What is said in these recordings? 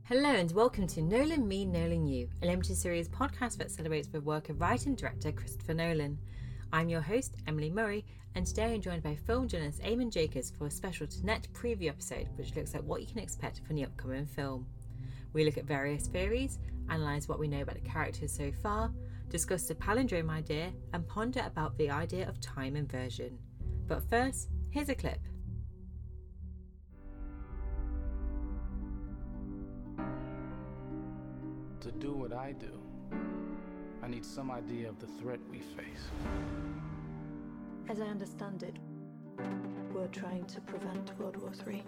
Hello and welcome to Nolan Me, Nolan You, a limited series podcast that celebrates the work of writer and director Christopher Nolan. I'm your host, Emily Murray, and today I'm joined by film journalist Eamon Jacobs for a special Tenet preview episode which looks at what you can expect from the upcoming film. We look at various theories, analyse what we know about the characters so far, discuss the palindrome idea, and ponder about the idea of time inversion. But first, here's a clip. To do what I do, I need some idea of the threat we face. As I understand it, we're trying to prevent World War III.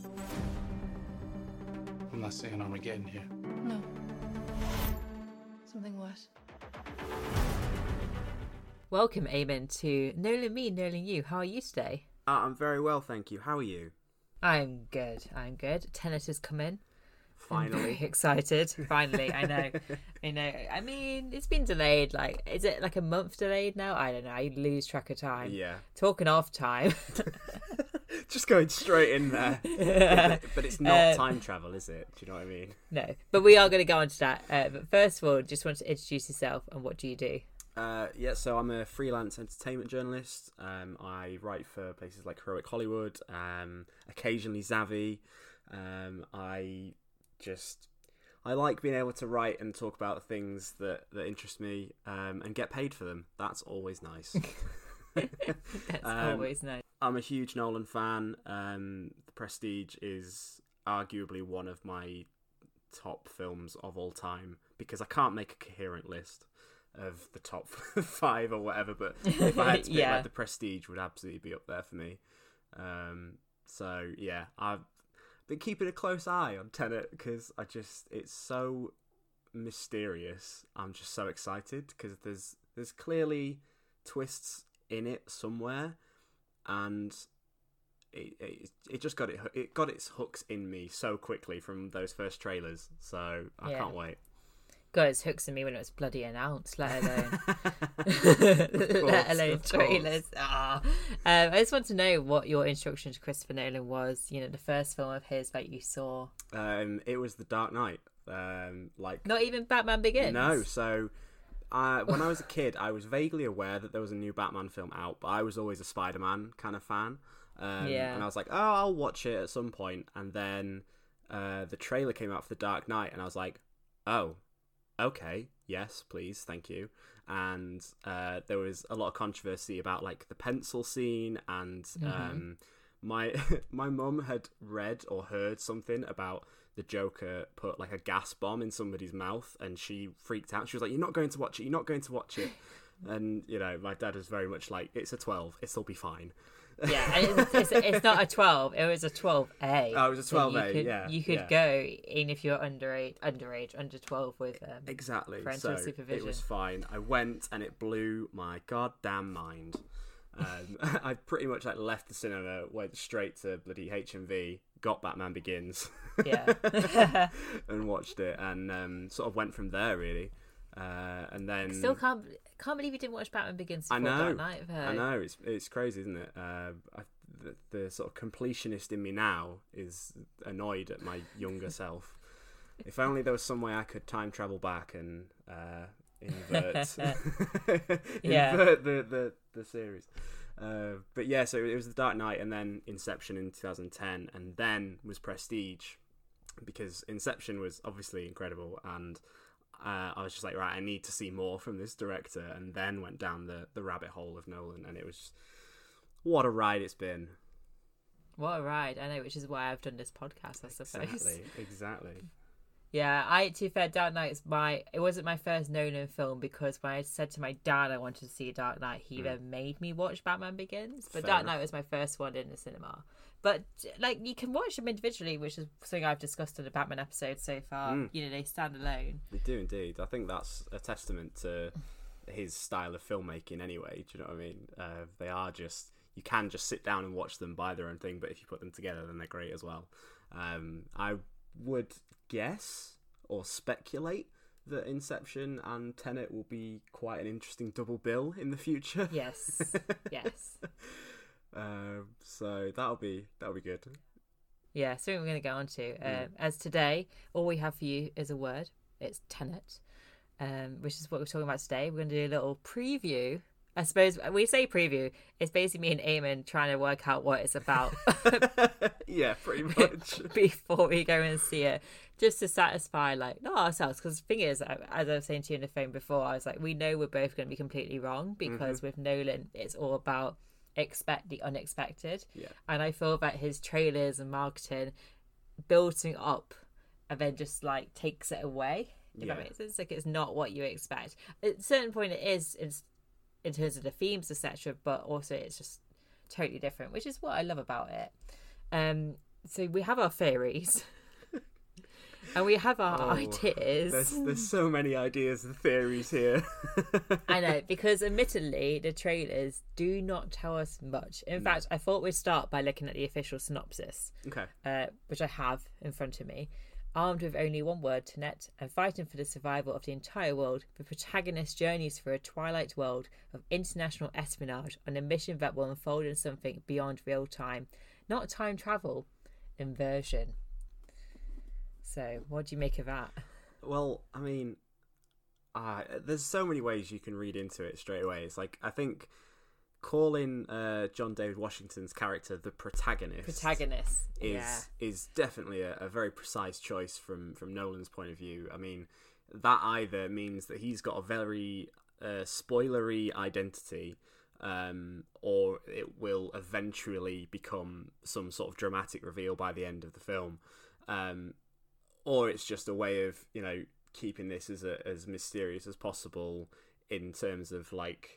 I'm not saying Armageddon here. No. Something worse. Welcome, Eamon, to Nolan Me, Nolan You. How are you today? I'm very well, thank you. How are you? I'm good. Tenet has come in. I'm Finally. very excited. Finally, I know. I mean, it's been delayed. Like, is it like a month delayed now? I don't know. I lose track of time. Yeah. Talking off time. Just going straight in there. But it's not time travel, is it? Do you know what I mean? No, but we are going to go on to that. But first of all, just want to introduce yourself and what do you do? So I'm a freelance entertainment journalist. I write for places like Heroic Hollywood, occasionally Zavvi. I like being able to write and talk about things that interest me and get paid for them. That's always nice. That's always nice. I'm a huge Nolan fan. The Prestige is arguably one of my top films of all time because I can't make a coherent list of the top 5 or whatever, but if I had to pick, like, The Prestige would absolutely be up there for me. So yeah, I've been keeping a close eye on Tenet because it's so mysterious. I'm just so excited because there's clearly twists in it somewhere, and it just got its hooks in me so quickly from those first trailers. So I can't wait. Got its hooks in me when it was bloody announced, let alone trailers. I just want to know what your introduction to Christopher Nolan was. You know, the first film of his that you saw. It was The Dark Knight. Not even Batman Begins. No, so when I was a kid, I was vaguely aware that there was a new Batman film out, but I was always a Spider-Man kind of fan. And I was like, oh, I'll watch it at some point. And then the trailer came out for The Dark Knight, and I was like, oh, okay, yes, please, thank you. And there was a lot of controversy about like the pencil scene, and my mum had read or heard something about the Joker put like a gas bomb in somebody's mouth, and she freaked out. She was like, you're not going to watch it. And you know, my dad was very much like, it's a 12, it'll be fine. Yeah, and it's not a 12. It was a 12A. Oh, it was a 12A. So you could go in if you're under 12 with exactly. parental so supervision. It was fine. I went and it blew my goddamn mind. I pretty much like left the cinema, went straight to bloody HMV, got Batman Begins, and watched it, and sort of went from there really. And then still can't believe you didn't watch Batman Begins before Dark Knight. I know, it's crazy, isn't it? The sort of completionist in me now is annoyed at my younger self. If only there was some way I could time travel back and invert invert the series. But yeah, so it was The Dark Knight, and then Inception in 2010, and then was Prestige, because Inception was obviously incredible, and I was just like, right, I need to see more from this director, and then went down the rabbit hole of Nolan, and it was what a ride it's been. What a ride. I know, which is why I've done this podcast, I suppose. Exactly. Yeah, to be fair, Dark Knight it wasn't my first Nolan film, because when I said to my dad I wanted to see Dark Knight, he then made me watch Batman Begins. But Dark Knight was my first one in the cinema. But like, you can watch them individually, which is something I've discussed in the Batman episode so far. You know, they stand alone. They do indeed. I think that's a testament to his style of filmmaking anyway. Do you know what I mean? They are just, you can just sit down and watch them by their own thing, but if you put them together, then they're great as well. I would guess or speculate that Inception and Tenet will be quite an interesting double bill in the future. Yes. So that'll be good. Yeah, something we're going to get on to. As today, all we have for you is a word. It's Tenet, which is what we're talking about today. We're going to do a little preview. I suppose we say preview. It's basically me and Eamon trying to work out what it's about. Yeah, pretty much. Before we go and see it, just to satisfy not ourselves. Because the thing is, as I was saying to you on the phone before, I was like, we know we're both going to be completely wrong because with Nolan, it's all about expect the unexpected. Yeah. And I feel that his trailers and marketing builds it up and then just takes it away. If that makes sense, it's not what you expect. At a certain point, it is in terms of the themes, etc. But also, it's just totally different, which is what I love about it. So we have our theories. And we have our ideas. There's so many ideas and theories here. I know, because admittedly, the trailers do not tell us much. In fact, I thought we'd start by looking at the official synopsis. Okay. Which I have in front of me. Armed with only one word, Tenet, and fighting for the survival of the entire world, the protagonist journeys through a twilight world of international espionage on a mission that will unfold in something beyond real time. Not time travel, inversion. So, what do you make of that? Well, I mean, there's so many ways you can read into it straight away. It's I think calling John David Washington's character the protagonist is definitely a very precise choice from Nolan's point of view. I mean, that either means that he's got a very spoilery identity, or it will eventually become some sort of dramatic reveal by the end of the film, or it's just a way of keeping this as mysterious as possible in terms of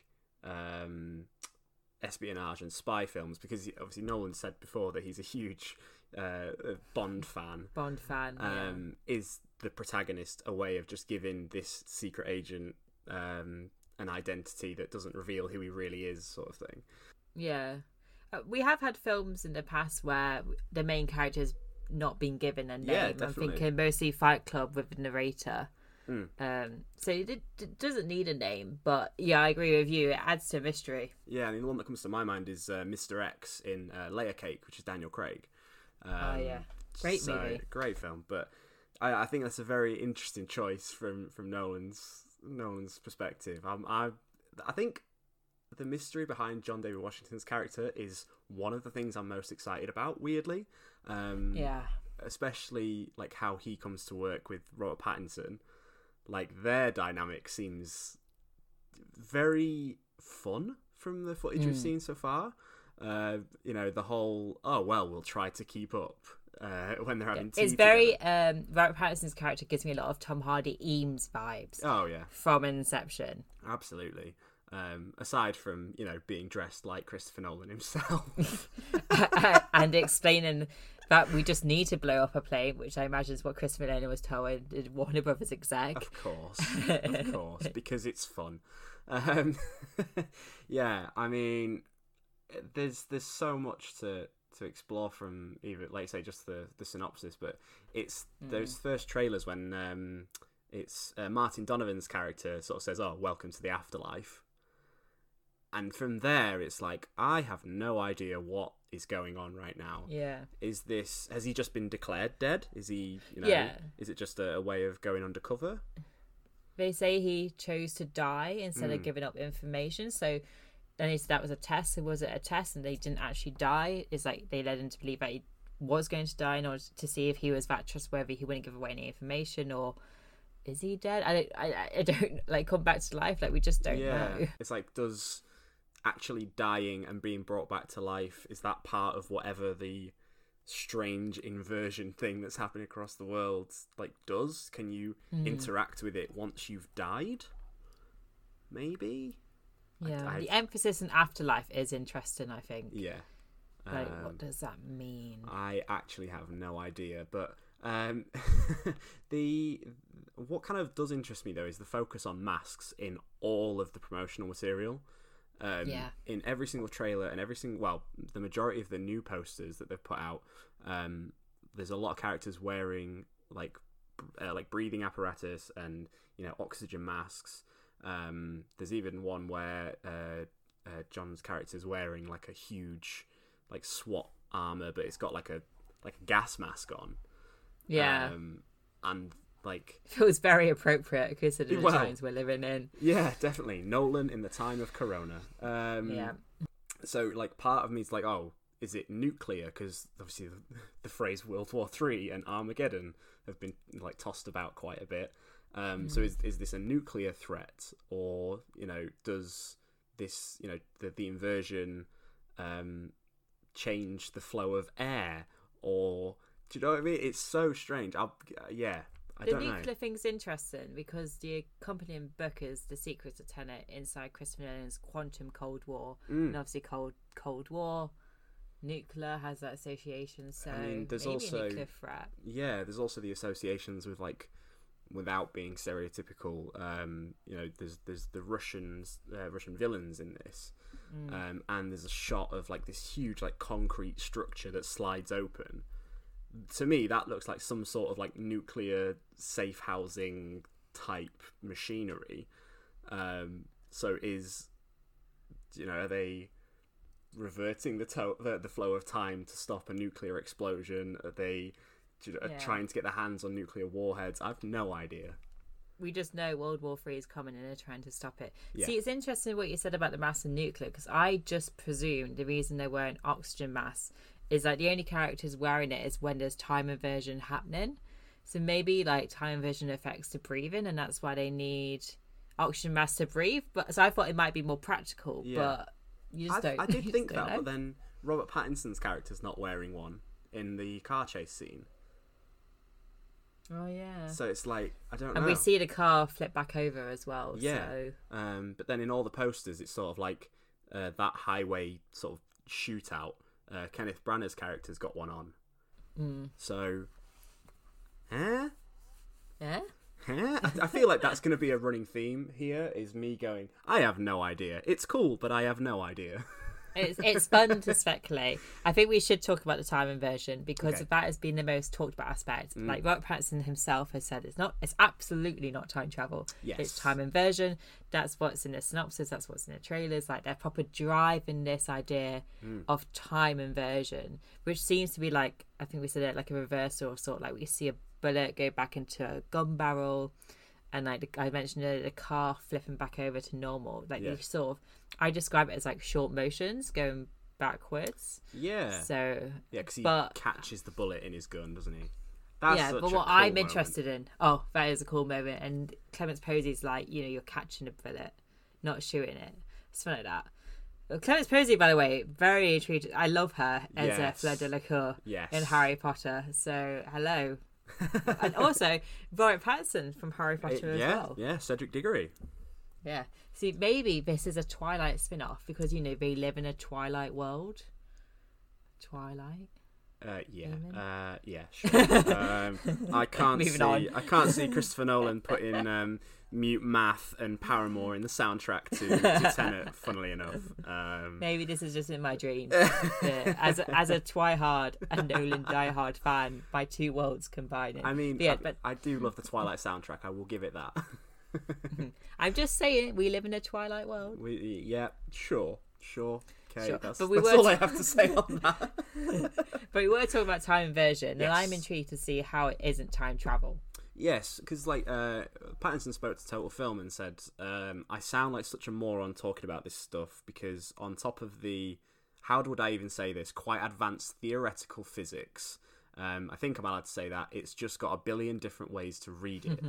espionage and spy films, because obviously Nolan said before that he's a huge Bond fan. Is the protagonist a way of just giving this secret agent an identity that doesn't reveal who he really is, sort of thing? Yeah. We have had films in the past where the main character's not been given a name. Yeah, definitely. I'm thinking mostly Fight Club with the narrator. So it doesn't need a name, but yeah, I agree with you. It adds to mystery. Yeah, I mean, the one that comes to my mind is Mr. X in Layer Cake, which is Daniel Craig. Great movie, great film. But I think that's a very interesting choice from Nolan's perspective. I think the mystery behind John David Washington's character is one of the things I'm most excited about. Weirdly, especially how he comes to work with Robert Pattinson. Their dynamic seems very fun from the footage we've seen so far. The whole, we'll try to keep up when they're having tea. It's very, Robert Pattinson's character gives me a lot of Tom Hardy Eames vibes. Oh, yeah. From Inception. Absolutely. Aside from, being dressed like Christopher Nolan himself. And explaining that we just need to blow up a plane, which I imagine is what Christopher Nolan was told Warner Brothers exec. Of course, because it's fun. Yeah, I mean, there's so much to explore from even, say, just the synopsis, but it's those first trailers when it's Martin Donovan's character sort of says, welcome to the afterlife. And from there, it's I have no idea what is going on right now. Yeah. Has he just been declared dead? Is he, is it just a way of going undercover? They say he chose to die instead of giving up information. So then he said that was a test. So was it a test and they didn't actually die? It's they led him to believe that he was going to die in order to see if he was that trustworthy, he wouldn't give away any information, or is he dead? I don't come back to life. We just don't know. It's does actually dying and being brought back to life, is that part of whatever the strange inversion thing that's happening across the world does? Can you interact with it once you've died? Maybe. The emphasis on afterlife is interesting, I think. Yeah. What does that mean? I actually have no idea, but what kind of does interest me though is the focus on masks in all of the promotional material. In every single trailer and the majority of the new posters that they've put out, there's a lot of characters wearing breathing apparatus and oxygen masks. There's even one where John's character's wearing a huge SWAT armor, but it's got a like a gas mask on. Yeah. And like Feels very appropriate considering Well, the times we're living in. yeah, definitely Nolan in the time of Corona. Yeah. So like part of me is like, oh, is it nuclear? Because obviously the phrase World War III and Armageddon have been like tossed about quite a bit. So is this a nuclear threat, or does this the inversion change the flow of air, or do you know what I mean? It's so strange. I don't know. The nuclear thing's interesting because the accompanying book is The Secrets of Tenet inside Christopher Nolan's Quantum Cold War, and obviously Cold War. Nuclear has that association, so there's maybe also a nuclear threat. Yeah, there's also the associations with like, without being stereotypical, there's the Russian villains in this, and there's a shot of like this huge like concrete structure that slides open. To me, that looks like some sort of like nuclear safe housing type machinery. So are they reverting the flow of time to stop a nuclear explosion? Are they trying to get their hands on nuclear warheads? I've no idea. We just know World War III is coming and they're trying to stop it. Yeah. See, it's interesting what you said about the mask and nuclear, because I just presumed the reason they're wearing oxygen masks is like the only characters wearing it is when there's time inversion happening. So maybe like time inversion affects the breathing, and that's why they need oxygen masks to breathe. But so I thought it might be more practical, but you just don't. I did you think just don't that, know. but then Robert Pattinson's character's not wearing one in the car chase scene. Oh yeah. So it's like, I don't know. And we see the car flip back over as well. Yeah. So. But then in all the posters, it's sort of like that highway sort of shootout. Kenneth Branagh's character's got one on. So, Yeah. I feel like that's going to be a running theme here, is me going, I have no idea. It's cool, but I have no idea. It's fun to speculate. I think we should talk about the time inversion because Okay. that has been the most talked about aspect. Like Robert Pattinson himself has said, it's absolutely not time travel. Yes. It's time inversion. That's what's in the synopsis. That's what's in the trailers. Like they're proper driving this idea of time inversion, which seems to be like, I think we said it like a reversal of sort, like we see a bullet go back into a gun barrel. And like I mentioned, the car flipping back over to normal. Like you sort of, I describe it as like short motions going backwards. Yeah. So because he but- catches the bullet in his gun, doesn't he? That's yeah, such but a what cool I'm moment. interested in, that is a cool moment. And Clemence Posey's like, you're catching a bullet, not shooting it. It's fun like that. Clemence Posey, by the way, very intrigued. I love her as Fleur Delacour in Harry Potter. So hello. And also Robert Pattinson from Harry Potter as well. Yeah, Cedric Diggory. Yeah. See, maybe this is a Twilight spin-off because they live in a Twilight world. Twilight. Yeah, sure. I can't Moving on. I can't see Christopher Nolan putting Mute Math and Paramore in the soundtrack to Tenet. Funnily enough, Maybe this is just in my dreams. as a Twihard and Nolan diehard fan, my two worlds combining. I mean, but I do love the Twilight soundtrack. I will give it that. I'm just saying, we live in a Twilight world. Sure. Okay, Sure. that's But we all I have to say on that. But we were talking about time inversion, Yes. and I'm intrigued to see how it isn't time travel. Yes, because Pattinson spoke to Total Film and said, I sound like such a moron talking about this stuff because on top of the, how would I even say this, quite advanced theoretical physics, I think I'm allowed to say that, it's just got a billion different ways to read it.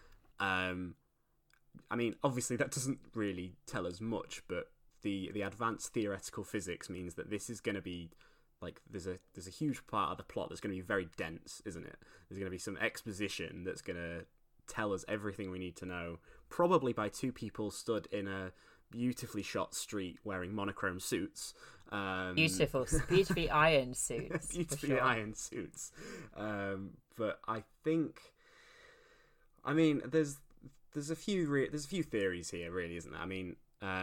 I mean, obviously that doesn't really tell us much, but the advanced theoretical physics means that this is going to be like there's a huge part of the plot that's going to be very dense, isn't it? There's going to be some exposition that's going to tell us everything we need to know, probably by two people stood in a beautifully shot street wearing monochrome suits. Beautifully ironed suits. Beautifully ironed suits. But I think, I mean, there's a few theories here, really, isn't there? I mean,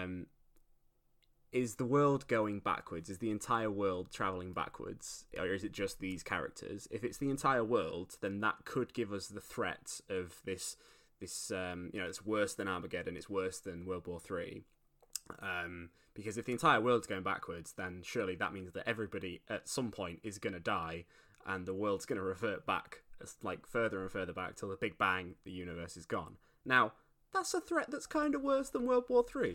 is the world going backwards? Is the entire world traveling backwards, or is it just these characters? If it's the entire world, then that could give us the threat of this. It's worse than Armageddon. It's worse than World War III. Because if the entire world's going backwards, then surely that means that everybody at some point is going to die, and the world's going to revert back, like further and further back till the Big Bang. The universe is gone. Now that's a threat that's kind of worse than World War III.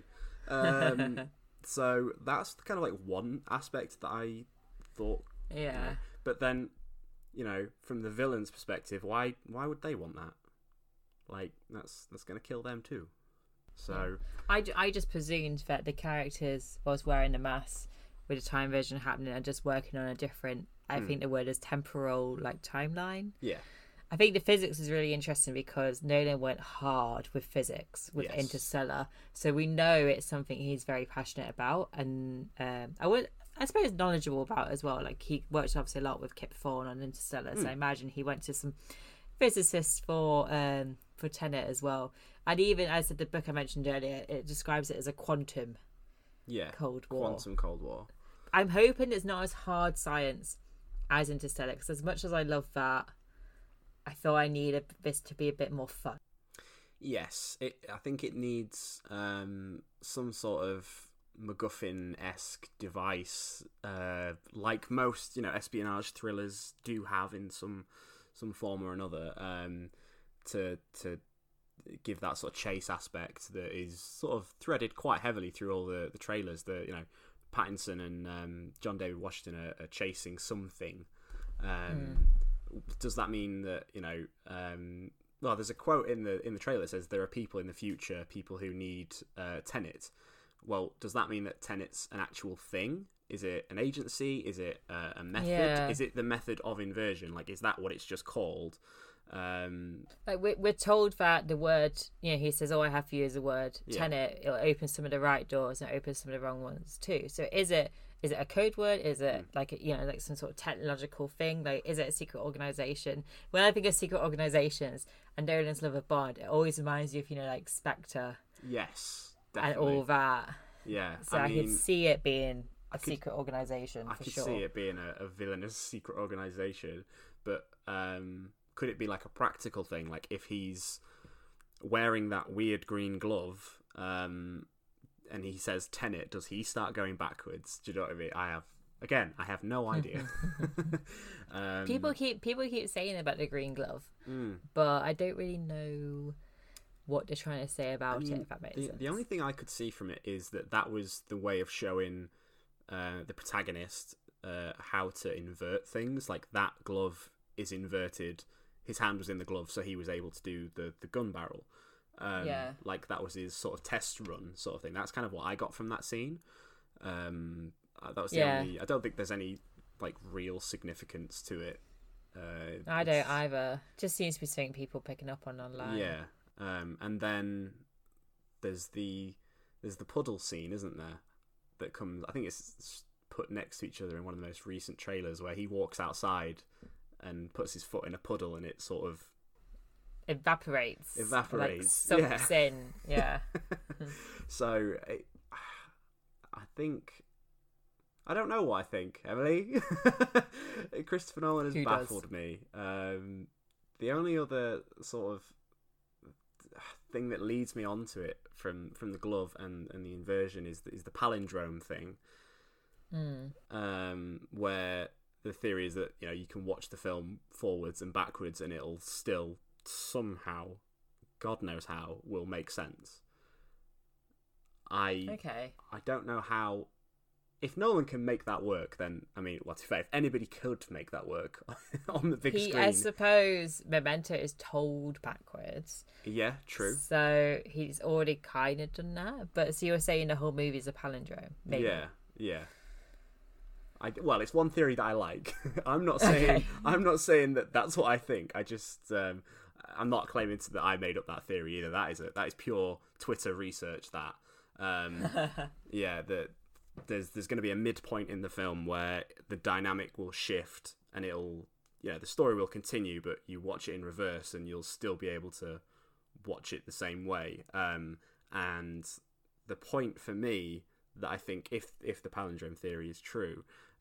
So that's kind of like one aspect that I thought. Yeah. You know, but then, from the villain's perspective, why would they want that? Like that's going to kill them too. So I just presumed that the characters was wearing a mask with a time version happening and just working on a different. I think the word is temporal, like timeline. Yeah. I think the physics is really interesting because Nolan went hard with physics with Interstellar, so we know it's something he's very passionate about, and I suppose knowledgeable about as well. Like he worked obviously a lot with Kip Thorne on Interstellar, so I imagine he went to some physicists for Tenet as well. And even as the book I mentioned earlier, it describes it as a quantum Cold War. Quantum Cold War. I'm hoping it's not as hard science as Interstellar, because as much as I love that, I thought I need this to be a bit more fun. Yes, I think it needs some sort of MacGuffin-esque device, like most espionage thrillers do have in some form or another, to give that sort of chase aspect that is sort of threaded quite heavily through all the trailers. Pattinson and John David Washington are chasing something. Does that mean that well, there's a quote in the trailer that says there are people in the future, people who need Tenet. Well, does that mean that Tenet's an actual thing? Is it an agency? Is it a method? Yeah. Is it the method of inversion? Like, is that what it's just called? Like we're told that the word, he says, "Oh, I have for you as a word, Tenet." It'll open some of the right doors and open some of the wrong ones too. So is it a code word? Is it like like some sort of technological thing? Like, is it a secret organization? When I think of secret organizations and Nolan's love of Bond, it always reminds you of like Spectre. Yes, definitely. And all that. Yeah, so I could see it being a secret organization. I could see it being a villainous secret organization, but could it be like a practical thing? Like if he's wearing that weird green glove, and he says Tenet, does he start going backwards? Do you know what I mean? I have no idea. People keep saying about the green glove, but I don't really know what they're trying to say about it, if that makes sense. The only thing I could see from it is that was the way of showing the protagonist how to invert things. Like that glove is inverted. His hand was in the glove, so he was able to do the gun barrel. Like that was his sort of test run sort of thing. That's kind of what I got from that scene. That was the only. I don't think there's any like real significance to it. I don't either. Just seems to be something people picking up on online. Yeah. And then there's the puddle scene, isn't there? That comes. I think it's put next to each other in one of the most recent trailers, where he walks outside and puts his foot in a puddle, and it sort of evaporates, like, soaks in. Yeah. So I think, I don't know what I think, Emily. Christopher Nolan has baffled me. The only other sort of thing that leads me onto it from the glove and the inversion is the palindrome thing, where the theory is that you can watch the film forwards and backwards and it'll still somehow, God knows how, will make sense. I don't know how. If Nolan can make that work, then if anybody could make that work on the big screen. I suppose Memento is told backwards. Yeah, true. So he's already kind of done that. But so you were saying the whole movie is a palindrome? Maybe. Yeah. Well, it's one theory that I like. I'm not saying that that's what I think. I just I'm not claiming that I made up that theory either. That is pure Twitter research. That that there's going to be a midpoint in the film where the dynamic will shift and it'll the story will continue, but you watch it in reverse and you'll still be able to watch it the same way. And the point for me that I think if the palindrome theory is true,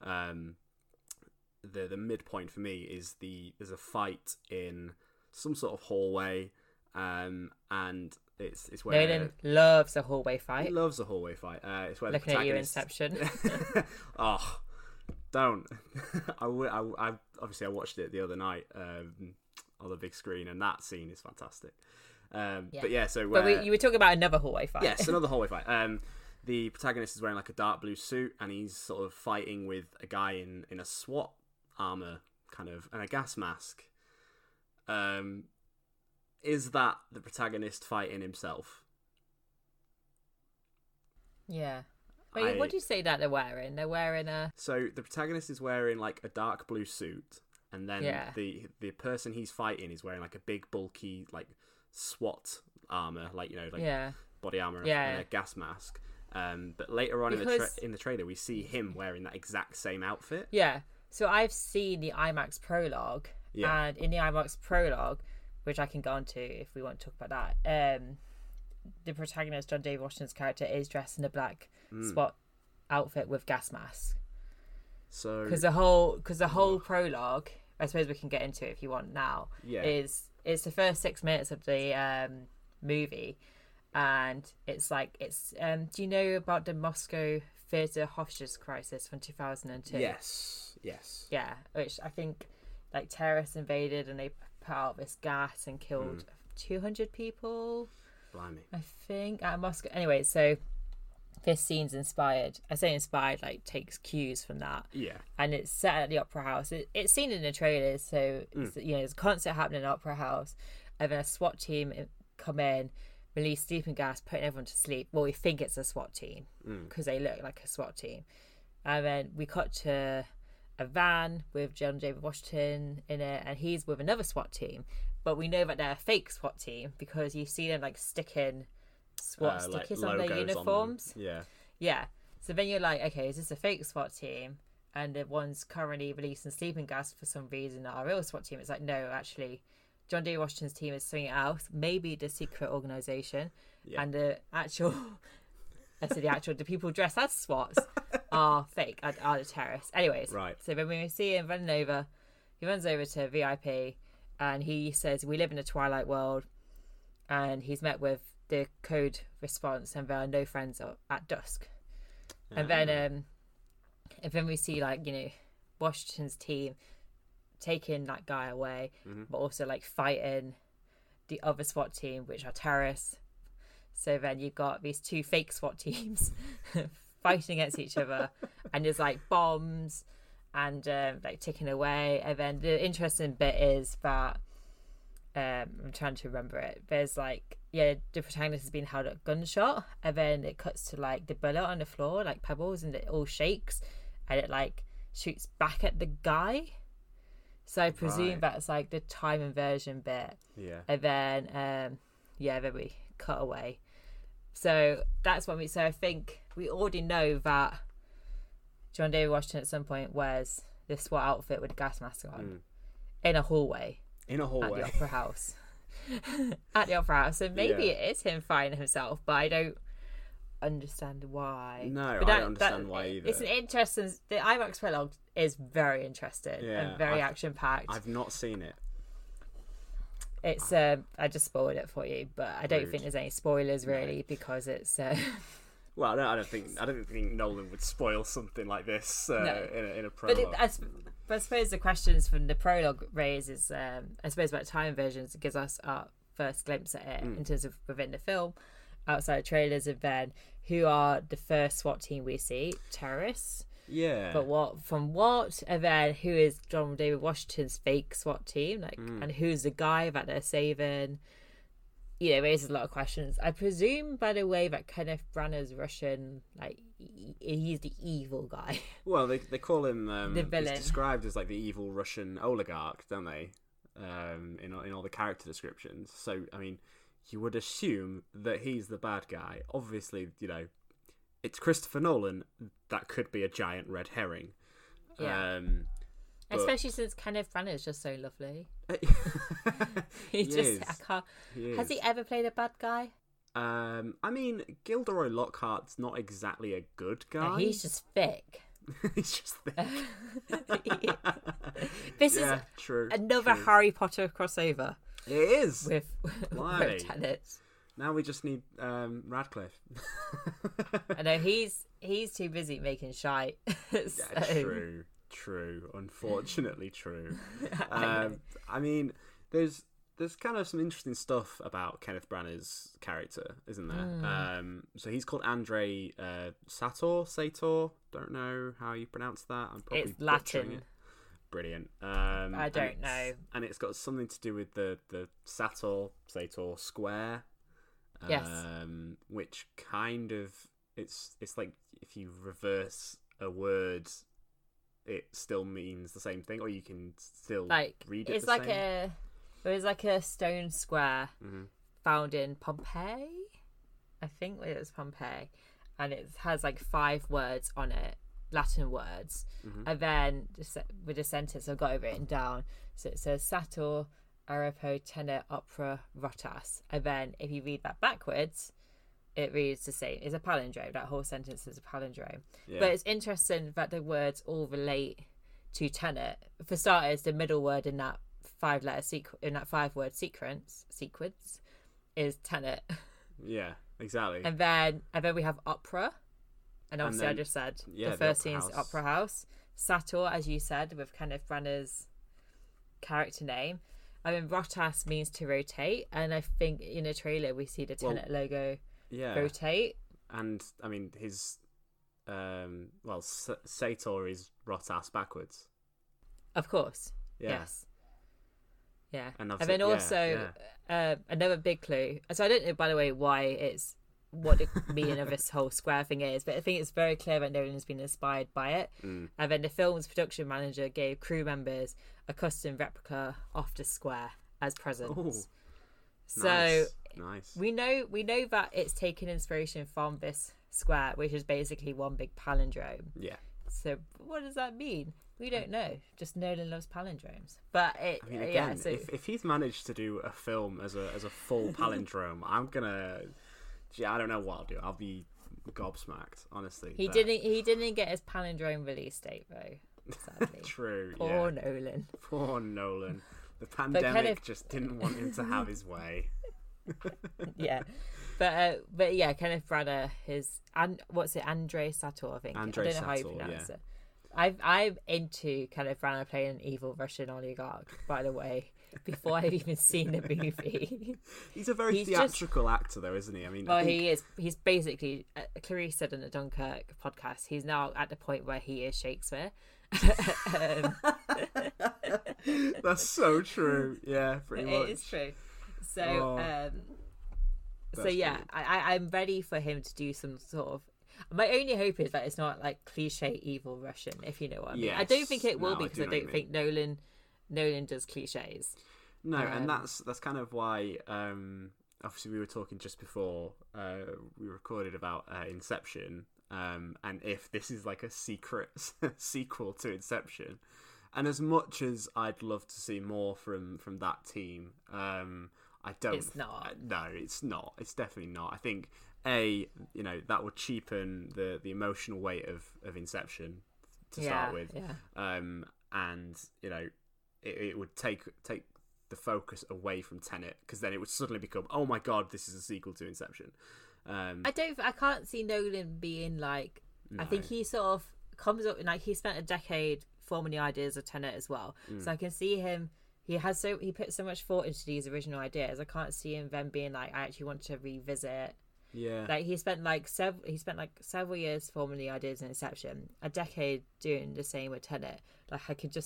the midpoint for me is there's a fight in some sort of hallway, and it's where Nolan loves a hallway fight. He loves a hallway fight. It's where looking the protagonist... at you, Inception. Oh, Don't. I obviously I watched it the other night on the big screen, and that scene is fantastic. But yeah, so you were talking about another hallway fight. Yes, another hallway fight. The protagonist is wearing like a dark blue suit, and he's sort of fighting with a guy in a SWAT armor kind of and a gas mask. Is that the protagonist fighting himself? Yeah. Wait, what do you say that they're wearing? They're wearing a... So the protagonist is wearing like a dark blue suit, and then the person he's fighting is wearing like a big bulky like SWAT armor, like body armor and a gas mask. But later on in the trailer, we see him wearing that exact same outfit. Yeah. So I've seen the IMAX prologue, and in the IMAX prologue, which I can go on to if we want to talk about that, the protagonist, John David Washington's character, is dressed in a black SWAT outfit with gas mask. So because the whole prologue, I suppose we can get into it if you want now. Yeah. It's the first 6 minutes of the movie, and it's do you know about the Moscow theatre hostage crisis from 2002? Yes. Yeah, which I think like terrorists invaded and they put out this gas and killed 200 people. Blimey. I think at Moscow. Anyway, so this scene's inspired. I say inspired, like takes cues from that. Yeah. And it's set at the Opera House. It's seen in the trailers, so there's a concert happening at Opera House, and then a SWAT team come in, release sleeping gas, putting everyone to sleep. Well, we think it's a SWAT team because they look like a SWAT team. And then we cut to a van with John David Washington in it, and he's with another SWAT team. But we know that they're a fake SWAT team because you see them like sticking SWAT stickers on their uniforms. Yeah. So then you're like, okay, is this a fake SWAT team? And the one's currently releasing sleeping gas for some reason that our real SWAT team. It's like, no, actually, John D. Washington's team is something else. Maybe the secret organization. Yeah. And the people dressed as SWATs are fake, are the terrorists. Anyways, right. So when we see him running over, he runs over to VIP, and he says, we live in a twilight world, and he's met with the code response, and there are no friends at dusk. And then we see Washington's team taking that guy away, but also like fighting the other SWAT team, which are terrorists. So then you've got these two fake SWAT teams fighting against each other, and there's like bombs and like ticking away. And then the interesting bit is that I'm trying to remember it. There's the protagonist has been held at gunshot, and then it cuts to like the bullet on the floor, like pebbles, and it all shakes, and it like shoots back at the guy. So I presume that's like the time inversion bit. Yeah. And then then we cut away. So that's what so I think we already know that John David Washington at some point wears this SWAT outfit with a gas mask on in a hallway. At the Opera House. At the Opera House. So maybe it is him fighting himself, but I don't understand why. No, I don't understand why either. It's an interesting... The IMAX prologue is very interesting and very action-packed. I've not seen it. It's I just spoiled it for you, but I don't think there's any spoilers really because it's. Well, no, I don't think Nolan would spoil something like this in a prologue. But I suppose the questions from the prologue raises, I suppose about time versions, it gives us our first glimpse at it in terms of within the film, outside of trailers, and then who are the first SWAT team we see? Terrorists. Yeah. But what? And then who is John David Washington's fake SWAT team? And who's the guy that they're saving? It raises a lot of questions. I presume, by the way, that Kenneth Branagh's Russian, he's the evil guy. Well, they call him the villain. He's described as like the evil Russian oligarch, don't they? In all the character descriptions. So, I mean, you would assume that he's the bad guy. Obviously, it's Christopher Nolan. That could be a giant red herring. Yeah. Especially since Kenneth Branagh is just so lovely. Has he ever played a bad guy? I mean, Gilderoy Lockhart's not exactly a good guy. He's just thick. He's just thick. This is true. Another Harry Potter crossover. It is with tenets. Now we just need Radcliffe. I know he's too busy making shite. True. True, unfortunately true. I mean, there's kind of some interesting stuff about Kenneth Branagh's character, isn't there? So he's called Andre Sator. Don't know how you pronounce that. I'm probably It's Latin. it. Brilliant. I don't know. And it's got something to do with the Sator square. Yes. Which kind of it's like if you reverse a word, it still means the same thing, or you can still read it. It's like it was like a stone square found in Pompeii. I think it was Pompeii, and it has like 5 words on it, Latin words, and then with a sentence I've got it written down. So it says Sator Arapo Tenet Opera Rotas, and then if you read that backwards, it reads the same. It's a palindrome. That whole sentence is a palindrome. Yeah. But it's interesting that the words all relate to Tenet. For starters, the middle word in that 5-word sequence is Tenet. Yeah, exactly. And then we have opera, and obviously I just said the first scene is Opera House. Sator, as you said, with Kenneth Branagh's character name. I mean, rotas means to rotate, and I think in a trailer we see the Tenet logo. Yeah. Rotate. And I mean his Sator is rotas backwards. Of course. Yeah. Yes. Yeah. And then also another big clue. So I don't know, by the way, why it's what the meaning of this whole square thing is, but I think it's very clear that Nolan has been inspired by it. And then the film's production manager gave crew members a custom replica of the square as presents. Ooh, so nice. We know that it's taken inspiration from this square, which is basically one big palindrome. Yeah. So what does that mean? We don't know. Just Nolan loves palindromes. But if he's managed to do a film as a full palindrome, I don't know what I'll do. I'll be gobsmacked, honestly. He didn't get his palindrome release date though. Sadly. True. Poor Nolan. Poor Nolan. The pandemic just didn't want him to have his way. Yeah, but yeah, Kenneth Branagh, Andre Sator, I think. I don't know how you pronounce it. I'm into Kenneth Branagh playing an evil Russian oligarch, by the way, before I've even seen the movie. He's a very theatrical actor, though, isn't he? I mean, he is. He's basically, Clarice said in the Dunkirk podcast, he's now at the point where he is Shakespeare. That's so true. Yeah, pretty much. It is true. So, I'm ready for him to do some sort of. My only hope is that it's not like cliche evil Russian, if you know what I mean. Yes. I don't think it will be, because I don't think Nolan does cliches. No, and that's kind of why. Obviously, we were talking just before we recorded about Inception, and if this is like a secret sequel to Inception, and as much as I'd love to see more from that team, I don't. It's not. No, it's not. It's definitely not. I think that would cheapen the emotional weight of Inception to start with. Yeah. And it would take the focus away from Tenet, because then it would suddenly become, oh my god, this is a sequel to Inception. I can't see Nolan being like. No. I think he sort of comes up, like, he spent a decade forming the ideas of Tenet as well. So I can see him. He put so much thought into these original ideas. I can't see him then being like, I actually want to revisit. Yeah. Like he spent several years forming the ideas in Inception, a decade doing the same with Tenet. Like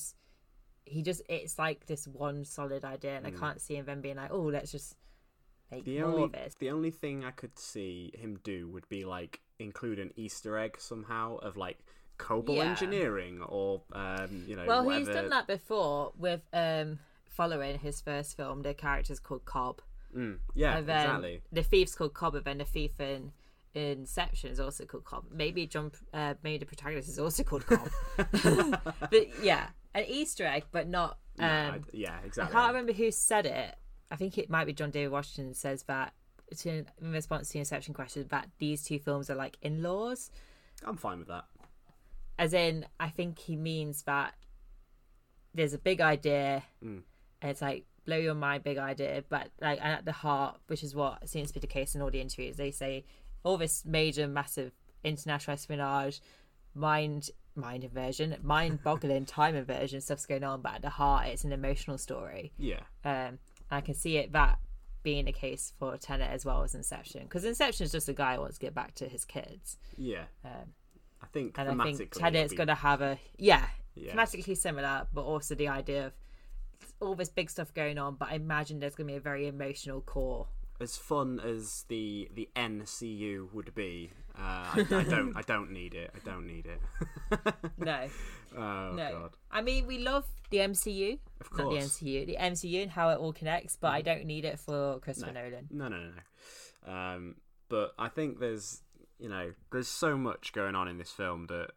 it's like this one solid idea, and I can't see him then being like, oh, let's just make more of it. The only thing I could see him do would be like include an Easter egg somehow of like Cobol engineering, or Well, whatever. He's done that before with following his first film. The character's called Cobb. Yeah, exactly. The thief's called Cobb, and then the thief in Inception is also called Cobb. Maybe the protagonist is also called Cobb. But yeah, an Easter egg, but not. Exactly. I can't remember who said it. I think it might be John David Washington says that in response to the Inception question, that these two films are like in-laws. I'm fine with that. As in, I think he means that there's a big idea, and it's like, blow your mind, big idea, but like, and at the heart, which is what seems to be the case in all the interviews, they say all this major, massive international espionage, mind mind-boggling time inversion stuff's going on, but at the heart it's an emotional story. Yeah. I can see that being the case for Tenet as well as Inception, because Inception is just a guy who wants to get back to his kids. Yeah. I think And I thematically think Tenet's going to have Yeah. thematically similar, but also the idea of all this big stuff going on, but I imagine there's going to be a very emotional core. As fun as the NCU would be, I don't need it. I don't need it. No. Oh, No. God. I mean, we love the MCU. Of Not the course. MCU. The MCU and how it all connects, but I don't need it for Christopher Nolan. No. But I think there's so much going on in this film that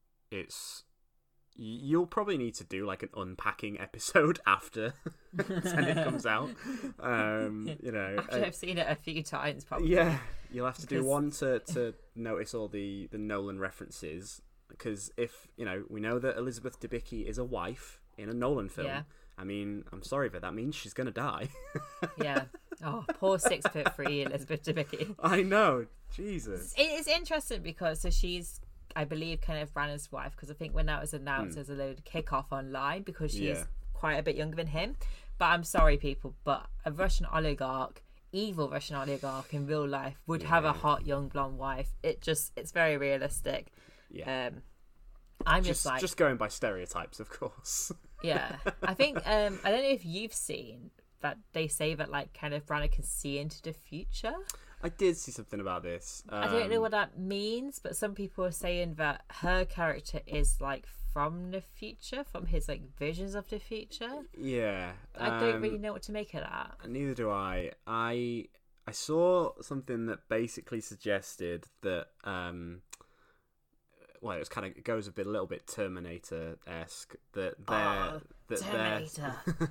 you'll probably need to do like an unpacking episode after Tenet comes out. After I've seen it a few times, probably. Yeah, you'll have to do one to notice all the Nolan references, because if we know that Elizabeth Debicki is a wife in a Nolan film. Yeah. I mean, I'm sorry, but that means she's gonna die. Yeah. Oh, poor 6'3" Elizabeth Debicki. I know, Jesus. It's interesting because she's, I believe, Kenneth Branagh's wife, because I think when that was announced, there's a load of kickoff online because she's quite a bit younger than him. But I'm sorry, people, but a Russian oligarch, evil Russian oligarch in real life would have a hot young blonde wife. It's very realistic. Yeah. I'm just going by stereotypes, of course. Yeah. I think I don't know if you've seen that they say that like Kenneth Branagh can see into the future. I did see something about this. I don't know what that means, but some people are saying that her character is like from the future, from his like visions of the future. Yeah. I don't really know what to make of that. Neither do I. I saw something that basically suggested that it goes a little bit Terminator-esque, Terminator.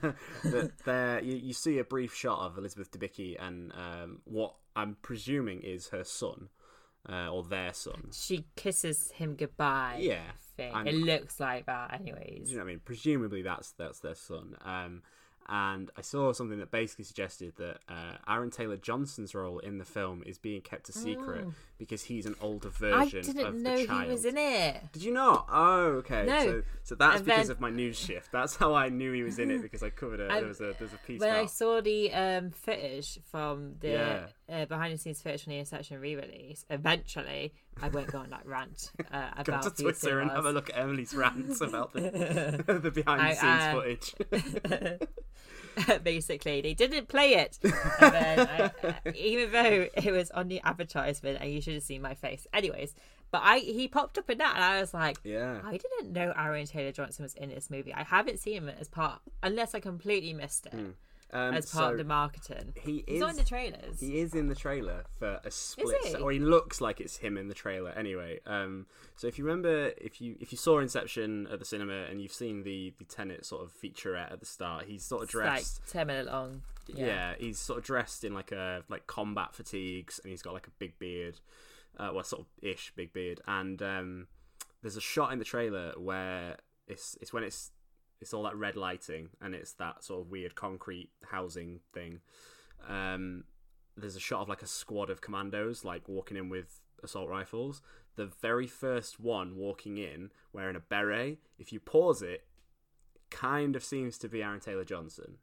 you see a brief shot of Elizabeth Debicki and what I'm presuming is her son, or their son. She kisses him goodbye. Yeah, It looks like that, anyways. You know what I mean? Presumably that's their son. And I saw something that basically suggested that Aaron Taylor-Johnson role in the film is being kept a secret because he's an older version of the child. I didn't know he was in it. Did you not? Oh, okay. No. So that's And because then- of my news shift. That's how I knew he was in it, because I covered it. There's a piece When about... I saw the footage from the Yeah. behind-the-scenes footage from the Inception re-release, eventually, I won't go on that rant about Go to the Twitter and cinemas. have a look at Emily's rants about the behind-the-scenes footage. Basically, they didn't play it, and then even though it was on the advertisement, and you should have seen my face. Anyways, but he popped up in that, and I was like, Yeah. I didn't know Aaron Taylor-Johnson was in this movie. I haven't seen him as part, unless I completely missed it. As part of the marketing. He's not in the trailers. He is in the trailer for a split he? or he looks like it's him in the trailer anyway. So if you remember, if you saw Inception at the cinema and you've seen the Tenet sort of featurette at the start, he's sort of dressed It's like 10-minute long. yeah, he's sort of dressed in like combat fatigues, and he's got like a big beard, sort of ish big beard, and there's a shot in the trailer where it's when it's all that red lighting and it's that sort of weird concrete housing thing. There's a shot of like a squad of commandos like walking in with assault rifles. The very first one walking in wearing a beret, if you pause it, kind of seems to be Aaron Taylor-Johnson.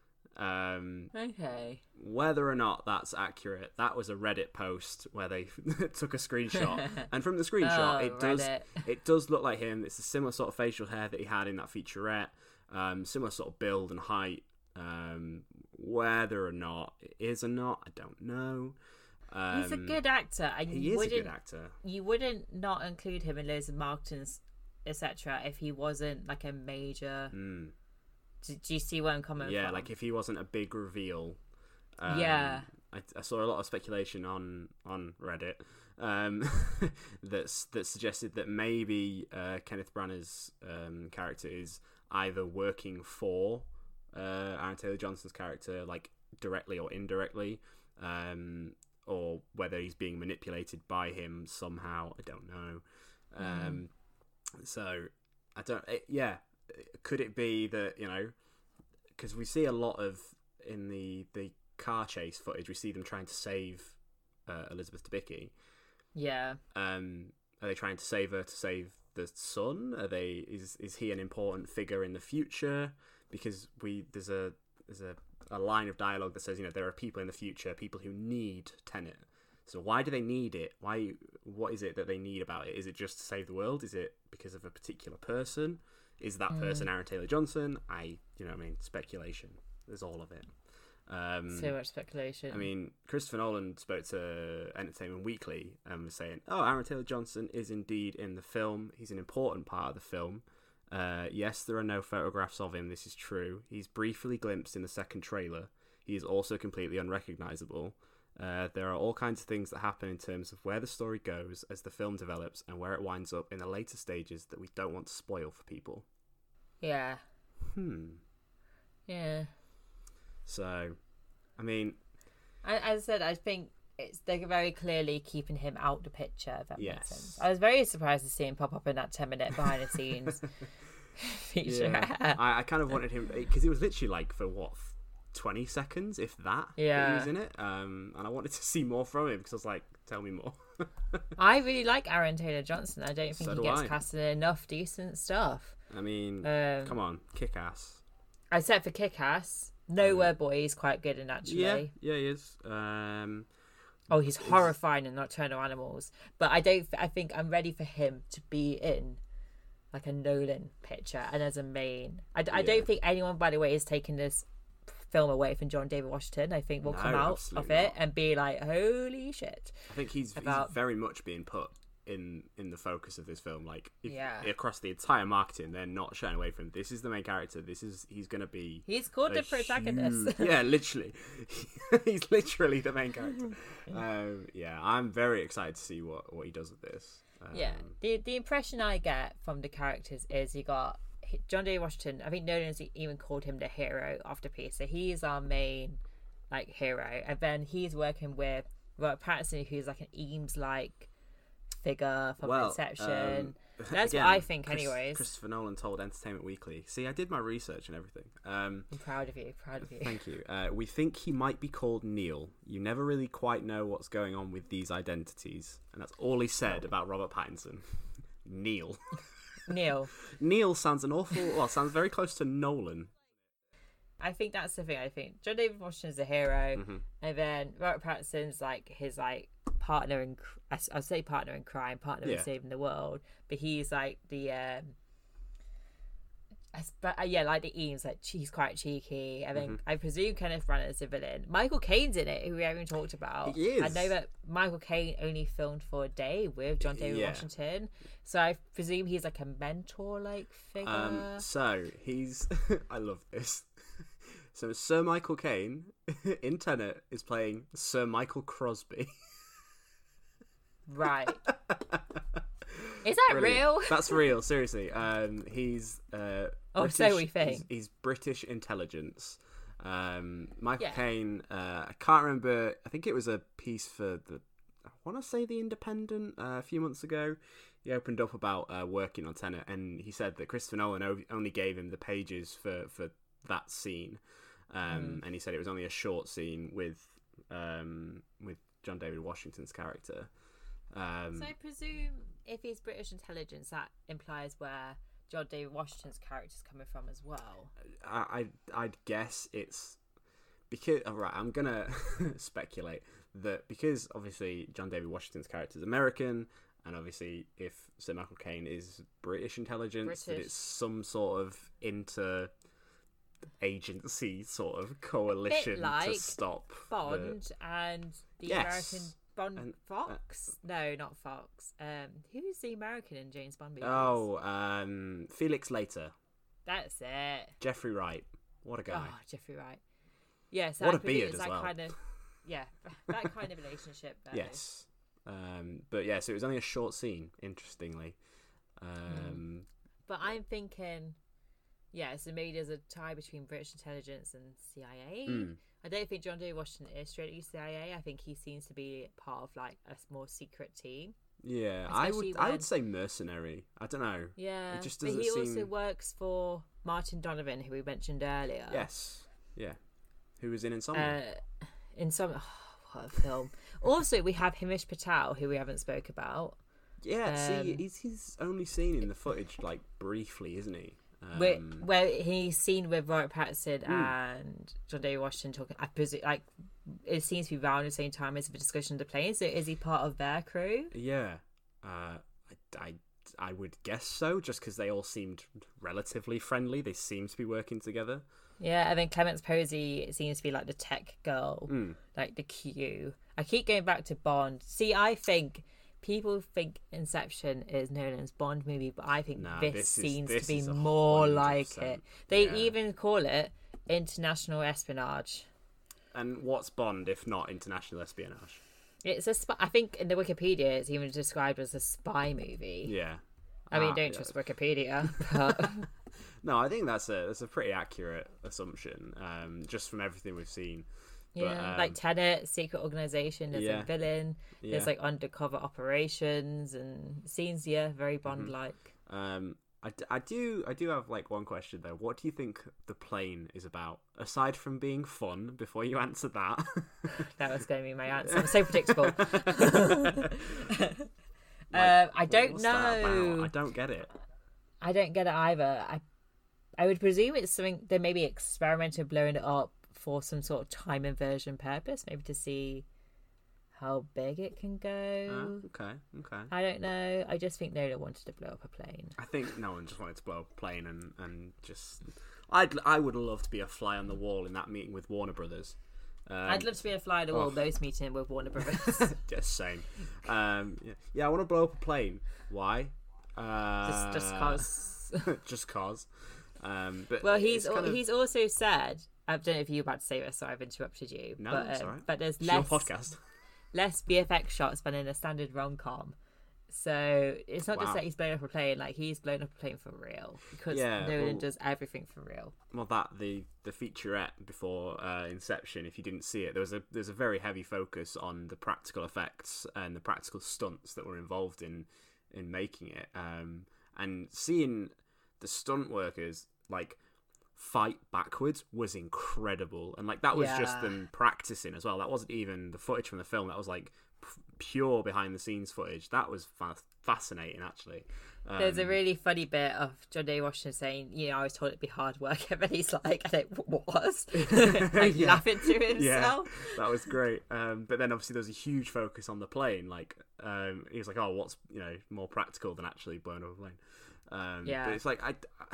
Okay. Whether or not that's accurate, that was a Reddit post where they took a screenshot, and from the screenshot, it does look like him. It's a similar sort of facial hair that he had in that featurette, similar sort of build and height. Whether or not it is or not, I don't know. He's a good actor. He is a good actor. You wouldn't not include him in loads of marketings, etc., if he wasn't like a major. Do you see where I'm coming from? Yeah, like if he wasn't a big reveal. Yeah. I saw a lot of speculation on Reddit that suggested that maybe Kenneth Branagh's character is either working for Aaron Taylor-Johnson's character, like directly or indirectly, or whether he's being manipulated by him somehow. I don't know. So I don't. Could it be that, because we see a lot of in the car chase footage, we see them trying to save Elizabeth Debicki. Yeah. Are they trying to save her to save the son? Are they? Is he an important figure in the future? Because there's a line of dialogue that says, there are people in the future, people who need Tenet. So why do they need it? What is it that they need about it? Is it just to save the world? Is it because of a particular person? Is that person Aaron Taylor Johnson? Speculation. There's all of it. So much speculation. I mean, Christopher Nolan spoke to Entertainment Weekly and was saying, Aaron Taylor Johnson is indeed in the film. He's an important part of the film. Yes, there are no photographs of him. This is true. He's briefly glimpsed in the second trailer. He is also completely unrecognisable. There are all kinds of things that happen in terms of where the story goes as the film develops and where it winds up in the later stages that we don't want to spoil for people. Yeah. Yeah. So, I mean... As I said, I think they're very clearly keeping him out the picture, if that makes sense. I was very surprised to see him pop up in that 10-minute behind-the-scenes feature. Yeah. I kind of wanted him... Because it was literally for 20 seconds, if that, that he was in it. And I wanted to see more from him, because I was like, tell me more. I really like Aaron Taylor Johnson. I don't think he gets cast in enough decent stuff. I mean, come on, Kick-Ass. Except for Kick-Ass. Nowhere Boy is quite good in, actually. Yeah, he is. He's horrifying in Nocturnal Animals. But I think I'm ready for him to be in a Nolan picture and as a main. I don't think anyone, by the way, is taking this film away from John David Washington. I think we'll come out of it and be like, holy shit. I think he's very much being put in the focus of this film. Across the entire marketing, they're not shying away from this is the main character. He's going to be... He's called the protagonist. Yeah, literally. He's literally the main character. I'm very excited to see what he does with this. The impression I get from the characters is you got John D. Washington. I think Nolan's even called him the hero of the piece. So he's our main hero, and then he's working with Robert Pattinson, who's an Eames-like figure from Inception. That's what I think, anyways. Christopher Nolan told Entertainment Weekly. See, I did my research and everything. I'm proud of you. Thank you. We think he might be called Neil. You never really quite know what's going on with these identities, and that's all he said about Robert Pattinson. Neil. Neil sounds sounds very close to Nolan. I think that's the thing. I think John David Washington's a hero, and then Robert Pattinson's his partner in, I'll say partner in crime, partner in saving the world, but he's the the Eames, he's quite cheeky. I think I presume Kenneth Branagh is a villain. Michael Caine's in it, who we haven't talked about. He is. I know that Michael Caine only filmed for a day with John David Washington, so I presume he's a mentor figure. So he's I love this. So Sir Michael Caine in Tenet is playing Sir Michael Crosby. Right. Is that real? That's real, seriously. He's British, so we think. He's British intelligence. Michael Caine, I can't remember, I think it was a piece for I want to say The Independent a few months ago. He opened up about working on Tenet, and he said that Christopher Nolan only gave him the pages for that scene. And he said it was only a short scene with John David Washington's character. So I presume if he's British intelligence, that implies where John David Washington's character's coming from as well. I'd guess it's because... I'm going to speculate that because obviously John David Washington's character is American, and obviously if Sir Michael Caine is British intelligence, that it's some sort of inter-agency sort of coalition to stop... Bond and the American... Bond Fox? No, not Fox. Who's the American in James Bond movies? Felix Leiter. That's it. Jeffrey Wright. What a guy. Oh, Jeffrey Wright. Yes, what a beard as well. That kind of relationship. Yes. But so it was only a short scene, interestingly. But I'm thinking, so maybe there's a tie between British intelligence and CIA. I don't think John D. Washington is straight CIA. I think he seems to be part of a more secret team. Yeah, I would say mercenary. I don't know. Yeah, it just doesn't but he also works for Martin Donovan, who we mentioned earlier. Yes, yeah, who was in Insomnia. What a film! Also, we have Himesh Patel, who we haven't spoke about. Yeah, see, he's only seen in the footage like briefly, isn't he? Where he's seen with Robert Pattinson and John David Washington talking. I presume, like, it seems to be around the same time as the discussion of the plane. So is he part of their crew? Yeah, I would guess so, just because they all seemed relatively friendly. They seem to be working together. Yeah, and then Clemence Posey seems to be like the tech girl, like the Q. I keep going back to Bond. See, I think people think Inception is Nolan's Bond movie, but I think this seems to be more like it. They even call it international espionage. And what's Bond if not international espionage? It's a I think in the Wikipedia it's even described as a spy movie. Yeah. I mean, don't trust Wikipedia, but... No, I think that's a pretty accurate assumption, just from everything we've seen. Yeah, but, like Tenet, secret organization, there's a villain, there's like undercover operations and scenes, very Bond-like. I do have like one question though. What do you think the plane is about? Aside from being fun, before you answer that. That was going to be my answer. I'm so predictable. I don't know. I don't get it. I don't get it either. I would presume it's something they maybe experimented blowing it up for some sort of time inversion purpose, maybe to see how big it can go. Okay. I don't know. I just think Nolan wanted to blow up a plane. I think no one just wanted to blow up a plane and just... I would love to be a fly on the wall in that meeting with Warner Brothers. I'd love to be a fly on the wall those meeting with Warner Brothers. Just same. I want to blow up a plane. Why? Just cause. Just cause. But well, he's also said, I don't know if you were about to say this, so I've interrupted you. No, but, that's all right. But there's it's your podcast. less VFX shots than in a standard rom-com. So it's not just that he's blown up a plane, like he's blown up a plane for real. Because Nolan does everything for real. Well, the featurette before Inception, if you didn't see it, there's a very heavy focus on the practical effects and the practical stunts that were involved in making it. And seeing the stunt workers like fight backwards was incredible, and like that was just them practicing as well. That wasn't even the footage from the film. That was like pure behind the scenes footage. That was fascinating, actually. There's a really funny bit of John Day Washington saying, I was told it'd be hard work, and he's like, and it was like laughing to himself. Yeah, that was great. But then obviously there was a huge focus on the plane. Like he was like, oh, what's more practical than actually blowing up a plane? But it's like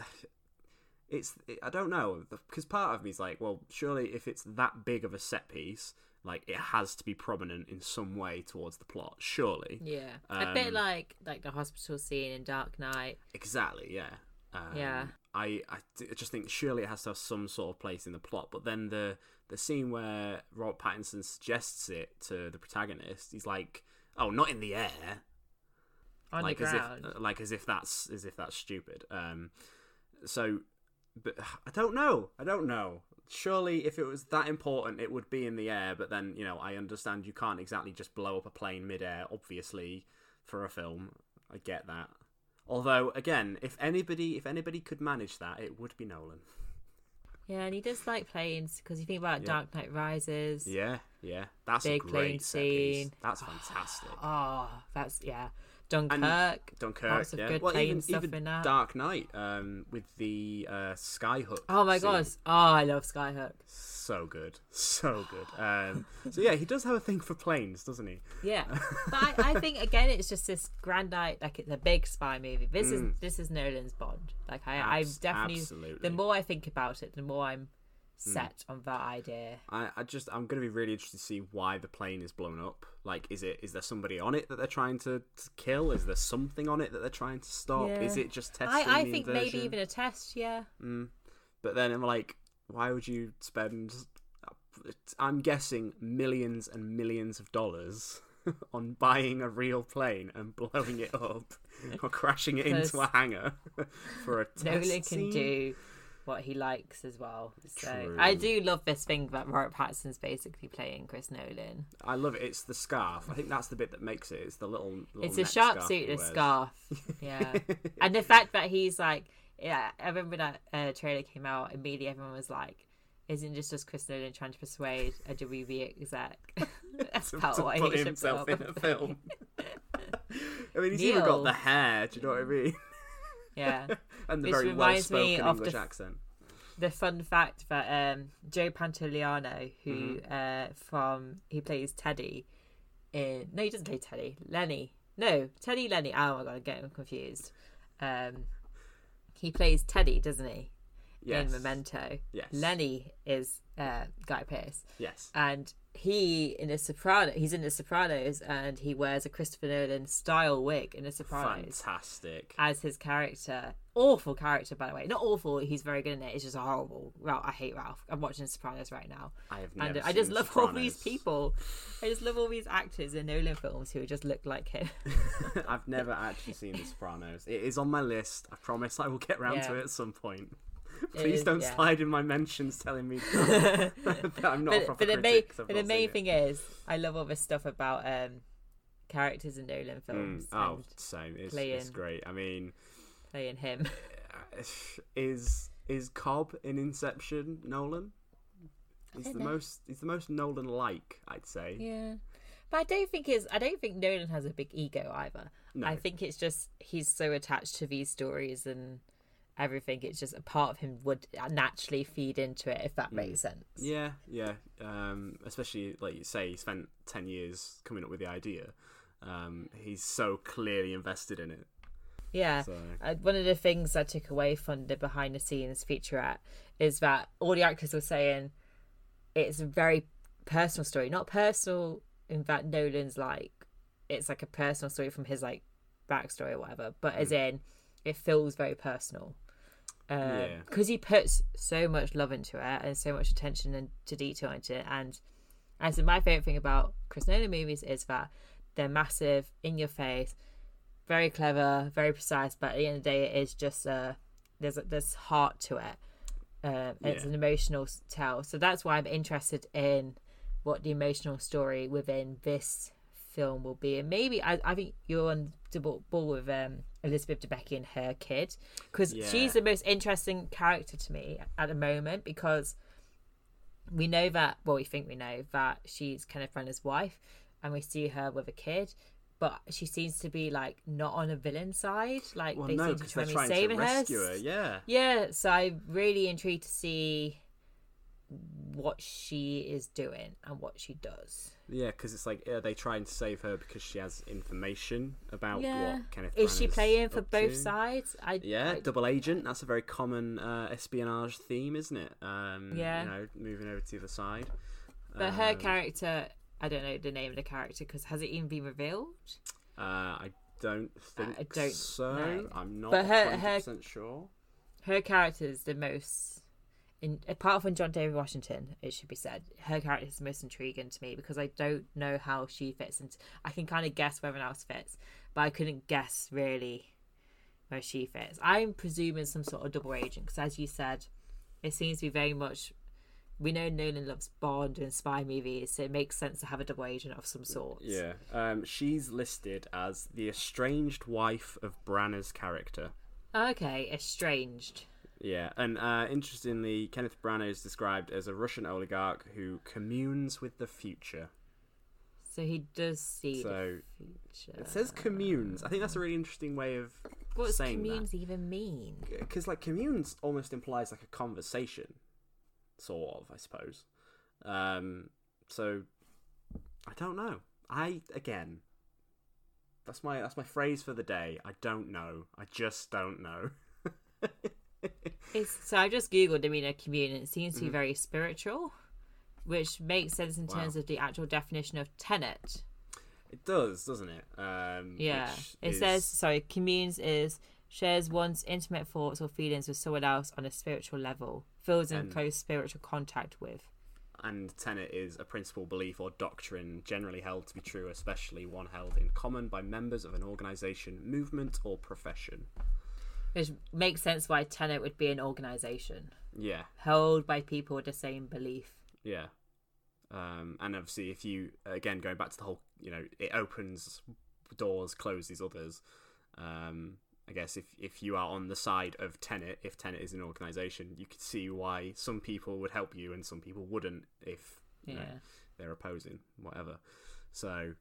I don't know, because part of me is like, well, surely if it's that big of a set piece, like it has to be prominent in some way towards the plot, surely. Yeah, a bit like the hospital scene in Dark Knight. Exactly. Yeah. I just think surely it has to have some sort of place in the plot. But then the scene where Robert Pattinson suggests it to the protagonist, he's like, "Oh, not in the air." On like the ground. as if that's stupid. So, but I don't know. Surely, if it was that important, it would be in the air. But then, I understand you can't exactly just blow up a plane midair. Obviously, for a film, I get that. Although, again, if anybody could manage that, it would be Nolan. Yeah, and he does like planes, because you think about Dark Knight Rises. Yeah, that's big a great plane set piece. scene. That's fantastic. That's Dunkirk, lots of good plane stuff even in that. Dark Knight, with the Skyhook. Oh my scene. gosh! Oh, I love Skyhook. So good. So yeah, he does have a thing for planes, doesn't he? Yeah, but I think again it's just this grand night, like it's a big spy movie. This is Nolan's Bond. Like I definitely. Absolutely. The more I think about it, the more I'm set on that idea. I'm going to be really interested to see why the plane is blown up. Like, is there somebody on it that they're trying to kill? Is there something on it that they're trying to stop? Yeah. Is it just testing I the think inversion? maybe even a test. Yeah. But then I'm like, why would you spend? I'm guessing millions and millions of dollars on buying a real plane and blowing it up or crashing it into a hangar for a test Nolan scene? can do what he likes as well. So True. I do love this thing that Robert Pattinson's basically playing Chris Nolan. I love it. It's the scarf. I think that's the bit that makes it. It's the little It's a neck sharp scarf suit he and a wears. scarf. Yeah. And the fact that he's like, I remember that trailer came out, immediately everyone was like, isn't this just Chris Nolan trying to persuade a WB exec? That's about to why put he should himself put in a film. I mean, he's even got Neil. the hair. Do you know what I mean? Yeah. And the Which very reminds me well-spoken of English the accent. The fun fact that Joe Pantoliano, who he plays Teddy in... No, he doesn't play Teddy. Lenny. No, Teddy Lenny. Oh my god, I'm getting confused. He plays Teddy, doesn't he? Yes. In Memento. Yes. Lenny is Guy Pearce. Yes. And he's in The Sopranos, and he wears a Christopher Nolan style wig in The Sopranos. Fantastic. As his character. Awful character, by the way. Not awful, he's very good in it. It's just a horrible. Ralph, I hate Ralph. I'm watching The Sopranos right now. I have never And I seen just The love all Sopranos. these people. I just love all these actors in Nolan films who just look like him. I've never actually seen The Sopranos. It is on my list. I promise I will get round to it at some point. Please don't slide in my mentions telling me that I'm not a proper critic. But the main thing is, I love all this stuff about characters in Nolan films. Same. It's great. I mean, playing him. Is Cobb in Inception Nolan? He's the most Nolan-like, I'd say. Yeah, but I don't think Nolan has a big ego either. No. I think it's just he's so attached to these stories and everything. It's just a part of him would naturally feed into it, if that makes sense. Yeah. Especially like you say, he spent 10 years coming up with the idea. He's so clearly invested in it. Yeah, so. One of the things I took away from the behind the scenes featurette is that all the actors were saying it's a very personal story, not personal in that Nolan's like it's like a personal story from his like backstory or whatever, but as in it feels very personal because he puts so much love into it and so much attention and to detail into it. And so my favorite thing about Chris Nolan movies is that they're massive, in your face, very clever, very precise, but at the end of the day, it is just there's heart to it. It's an emotional tale, so that's why I'm interested in what the emotional story within this film will be. And maybe I think you're on the ball with Elizabeth Debicki and her kid, because she's the most interesting character to me at the moment, because we know that, well, we think we know that she's Kenneth Branagh's wife, and we see her with a kid. But she seems to be like not on a villain side. Like they seem to try to save her. Rescue her. Yeah. So I'm really intrigued to see what she is doing and what she does. Yeah, because it's like, are they trying to save her because she has information about what Kenneth Branagh is she playing for both sides? Double agent. That's a very common espionage theme, isn't it? You know, moving over to the other side. But her character. I don't know the name of the character because has it even been revealed? I don't think so. No. I'm not 100% sure. Her character is the most, apart from John David Washington, it should be said, her character is the most intriguing to me because I don't know how she fits into. I can kind of guess where everyone else fits, but I couldn't guess really where she fits. I'm presuming some sort of double agent because, as you said, it seems to be very much. We know Nolan loves Bond and spy movies, so it makes sense to have a double agent of some sort. Yeah. She's listed as the estranged wife of Branagh's character. Okay, estranged. Yeah, and interestingly, Kenneth Branagh is described as a Russian oligarch who communes with the future. So he does see the future. It says communes. I think that's a really interesting way of what saying that. What does communes even mean? Because like communes almost implies like a conversation. Sort of, I suppose. So I don't know. That's my phrase for the day. I don't know. I just don't know. So I just googled. I mean, a commune. It seems to be very spiritual, which makes sense in terms of the actual definition of tenet. It does, doesn't it? Says communes is shares one's intimate thoughts or feelings with someone else on a spiritual level, feels in close spiritual contact with. And tenet is a principle, belief, or doctrine generally held to be true, especially one held in common by members of an organisation, movement, or profession. Which makes sense why tenet would be an organisation. Yeah. Held by people with the same belief. Yeah. And obviously, if you, again, going back to the whole, it opens doors, closes others. I guess if you are on the side of Tenet, if Tenet is an organisation, you could see why some people would help you and some people wouldn't if they're opposing, whatever. So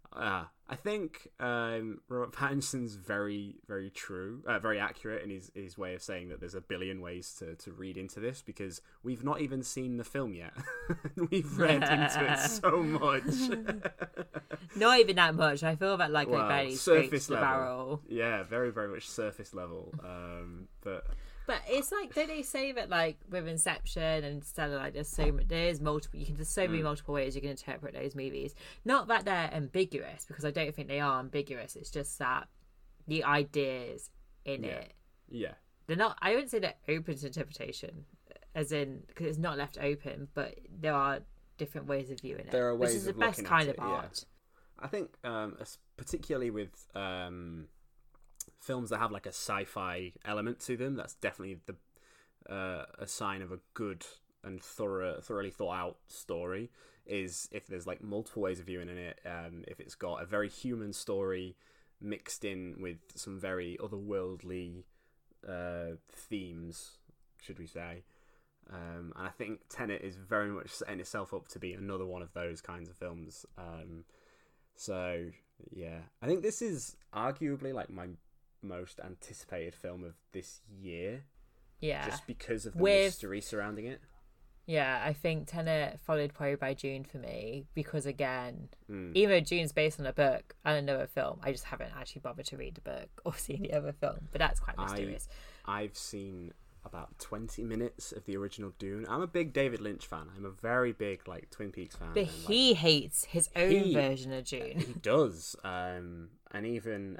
I think Robert Pattinson's very, very true, very accurate in his way of saying that there's a billion ways to read into this, because we've not even seen the film yet. We've read into it so much. Not even that much. I feel that like a very surface level. Barrel. Yeah, very, very much surface level. But it's like, don't they say that like with Inception and Stellar, like there's so many multiple ways you can interpret those movies. Not that they're ambiguous, because I don't think they are ambiguous. It's just that the ideas in it. Yeah. They're not. I wouldn't say they're open to interpretation, as in because it's not left open, but there are different ways of viewing it. There are ways which is of the best looking kind at of it, yeah. art. I think, particularly with films that have like a sci-fi element to them, that's definitely a sign of a good and thoroughly thought out story. Is if there's like multiple ways of viewing in it, if it's got a very human story mixed in with some very otherworldly themes, should we say. And I think Tenet is very much setting itself up to be another one of those kinds of films. So yeah, I think this is arguably like my most anticipated film of this year. Yeah, just because of the mystery surrounding it. Yeah, I think Tenet followed probably by Dune for me, because again, even though Dune's based on a book and another film, I just haven't actually bothered to read the book or see the other film. But that's quite mysterious. I've seen about 20 minutes of the original Dune. I'm a big David Lynch fan. I'm a very big like Twin Peaks fan. But he hates his own version of Dune. He does. And even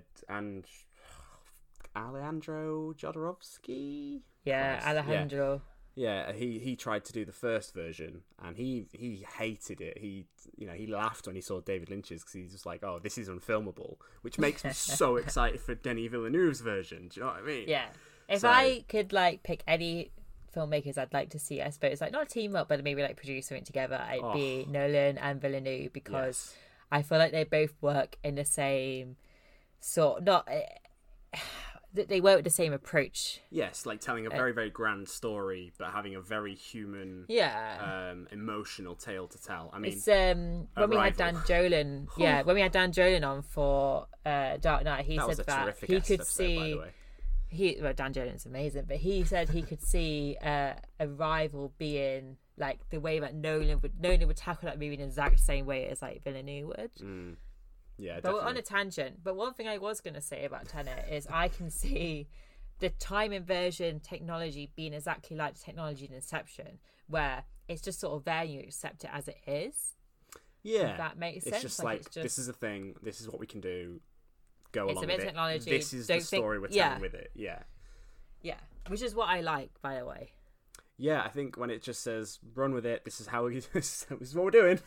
Alejandro Jodorowsky. Yeah, Alejandro. Yeah, he tried to do the first version and he hated it. He laughed when he saw David Lynch's, because he's just like, oh, this is unfilmable, which makes me so excited for Denis Villeneuve's version. Do you know what I mean? Yeah. If I could like pick any filmmakers I'd like to see, I suppose, like not team up, but maybe like produce something together, it'd be Nolan and Villeneuve, because I feel like they both work in the same sort, they work with the same approach. Yes, like telling a very, very grand story, but having a very human, emotional tale to tell. I mean, it's when we had Dan Jolin, when we had Dan Jolin on for Dark Knight, he said that he could see. Dan Jolin's amazing, but he said he could see Arrival being like the way that Nolan would tackle that movie in the exact same way as like Villeneuve would. Yeah, but definitely. we're on a tangent. But one thing I was going to say about Tenet is I can see the time inversion technology being exactly like the technology in Inception, where it's just sort of there and you accept it as it is. Yeah, if that makes sense. It's just like this is a thing. This is what we can do. Go along it's a bit with of technology. This is the story we're telling with it. Yeah, which is what I like, by the way. Yeah, I think when it just says run with it, this is what we're doing.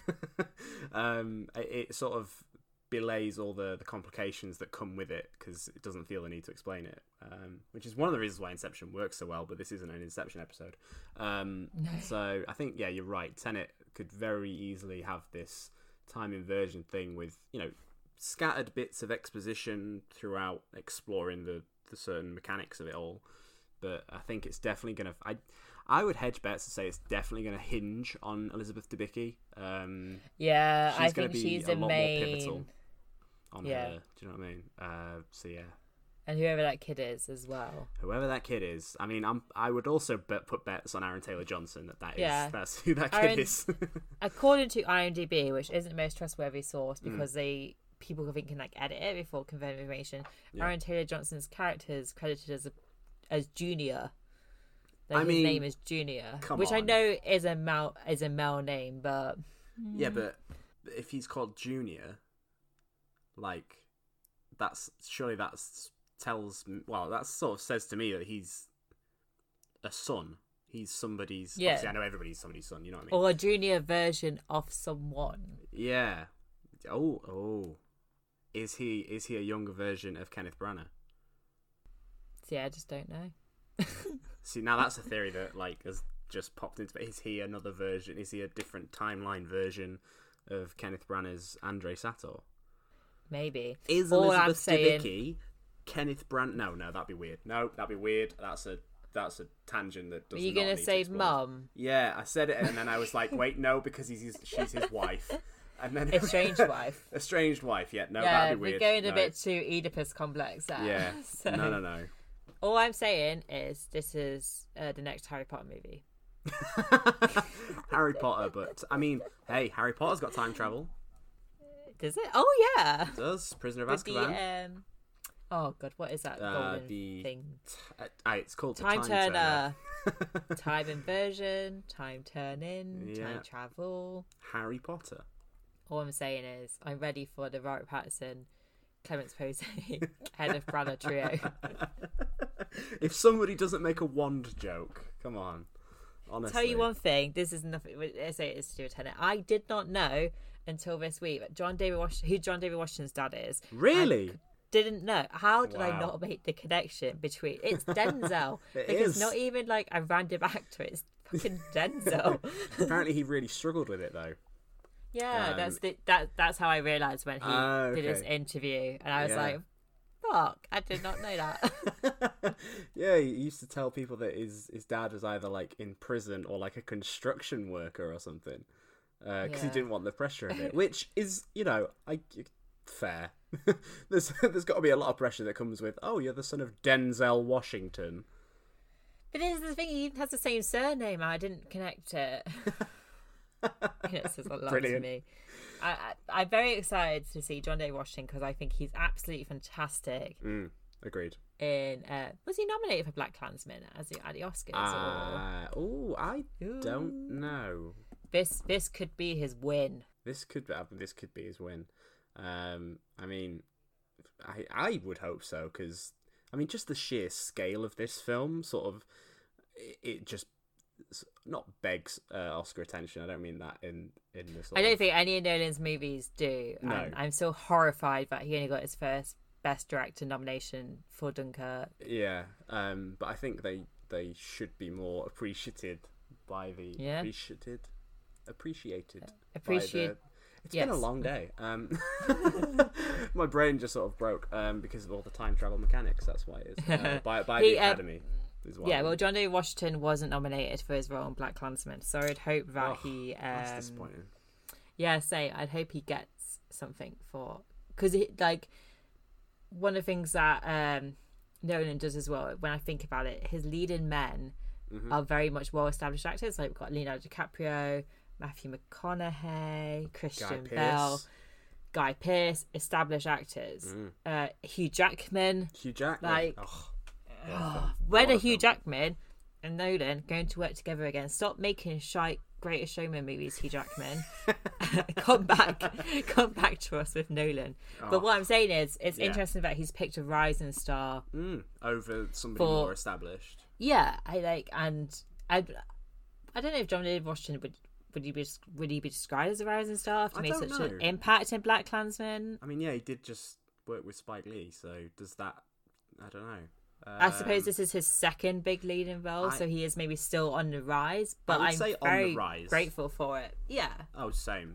It sort of belays all the complications that come with it, because it doesn't feel the need to explain it, which is one of the reasons why Inception works so well, but this isn't an Inception episode. No. So I think, you're right. Tenet could very easily have this time inversion thing with, scattered bits of exposition throughout, exploring the certain mechanics of it all. But I think it's definitely going to... I would hedge bets to say it's definitely going to hinge on Elizabeth Debicki. I think she's a main... more pivotal on her. Do you know what I mean? And whoever that kid is as well. Whoever that kid is. I mean, I would also put bets on Aaron Taylor-Johnson that's who that kid is. According to IMDb, which isn't the most trustworthy source because people can like edit it before confirming information. Aaron Taylor-Johnson's character is credited as Junior. His name is Junior, which I know is a male name, but but if he's called Junior, like that sort of says to me that he's a son. He's somebody's. Yeah. Obviously, I know everybody's somebody's son. You know what I mean? Or a junior version of someone. Yeah. Oh. Is he a younger version of Kenneth Branagh? See, I just don't know. See, now that's a theory that has just popped into. Is he another version? Is he a different timeline version of Kenneth Branagh's Andrei Sator? Maybe. Is Elizabeth Debicki Kenneth Branagh? No, that'd be weird. That's a tangent that doesn't. Are you gonna say mum? Yeah, I said it, and then I was like, wait, no, because she's his wife. And then Estranged Wife. Estranged Wife. Yeah, no, Yeah, that'd be we're weird. going a No. bit too Oedipus complex there. Yeah. So, No. all I'm saying is this is the next Harry Potter movie. Harry Potter, but I mean, hey, Harry Potter's got time travel. Does it? Oh yeah. It does. Prisoner of With Azkaban. oh god, what is that golden the thing? It's called the Time Time Turner. Time inversion, time turning, Yeah. time travel. Harry Potter. All I'm saying is I'm ready for the Robert Pattinson, Clemence Posey, Kenneth Branagh trio. If somebody doesn't make a wand joke, come on. Honestly. Tell you one thing, this is nothing. I say it's to do with Tenet. I did not know until this week who John David Washington's dad is. Really? Didn't know. How did I Wow. not make the connection between it's Denzel? It because is. not even like a random actor, it's fucking Denzel. Apparently, he really struggled with it though. Yeah, Um, that's how I realised when he did his okay. interview, and I was Yeah. like, "Fuck, I did not know that." Yeah, he used to tell people that his dad was either like in prison or like a construction worker or something, because he Yeah. didn't want the pressure of it. Which is, fair. There's got to be a lot of pressure that comes with, oh, you're the son of Denzel Washington. But this is the thing; he even has the same surname. I didn't connect it. It says a lot Brilliant. to me. I'm very excited to see John David Washington because I think he's absolutely fantastic. Agreed. In was he nominated for Black Klansman at the Oscars? I don't know. This could be his win. This could be his win. I mean, I would hope so, because I mean, just the sheer scale of this film, sort of, it just not begs Oscar attention. I don't mean that in the sort I don't of- think any of Nolan's movies do. No. And I'm so horrified that he only got his first Best Director nomination for Dunkirk. Yeah, but I think they should be more appreciated by the Yeah. appreciated. Appreciate- It's been a yes. long day. My brain just sort of broke because of all the time travel mechanics. That's why it is. By He, the Academy. Is why. Yeah, well, John David Washington wasn't nominated for his role in Black Klansman, so I'd hope that he. That's disappointing. Yeah, I'd hope he gets something for because like one of the things that Nolan does as well. When I think about it, his leading men are very much well-established actors. Like we've got Leonardo DiCaprio, Matthew McConaughey, Christian Bale, Guy Pearce, established actors. Hugh Jackman. Hugh Jackman. Like, when are Hugh Jackman and Nolan going to work together again? Stop making shite Greatest Showman movies, Hugh Jackman. come back to us with Nolan. But what I'm saying is, it's interesting that he's picked a rising star over somebody more established. Yeah, I don't know if John David Washington would he be described as a rising star after he made such an impact in Black Klansman? I mean, yeah, he did just work with Spike Lee, so does that? I don't know. I suppose this is his second big leading role, so he is maybe still on the rise. But I'm very grateful for it. Yeah. Oh, same.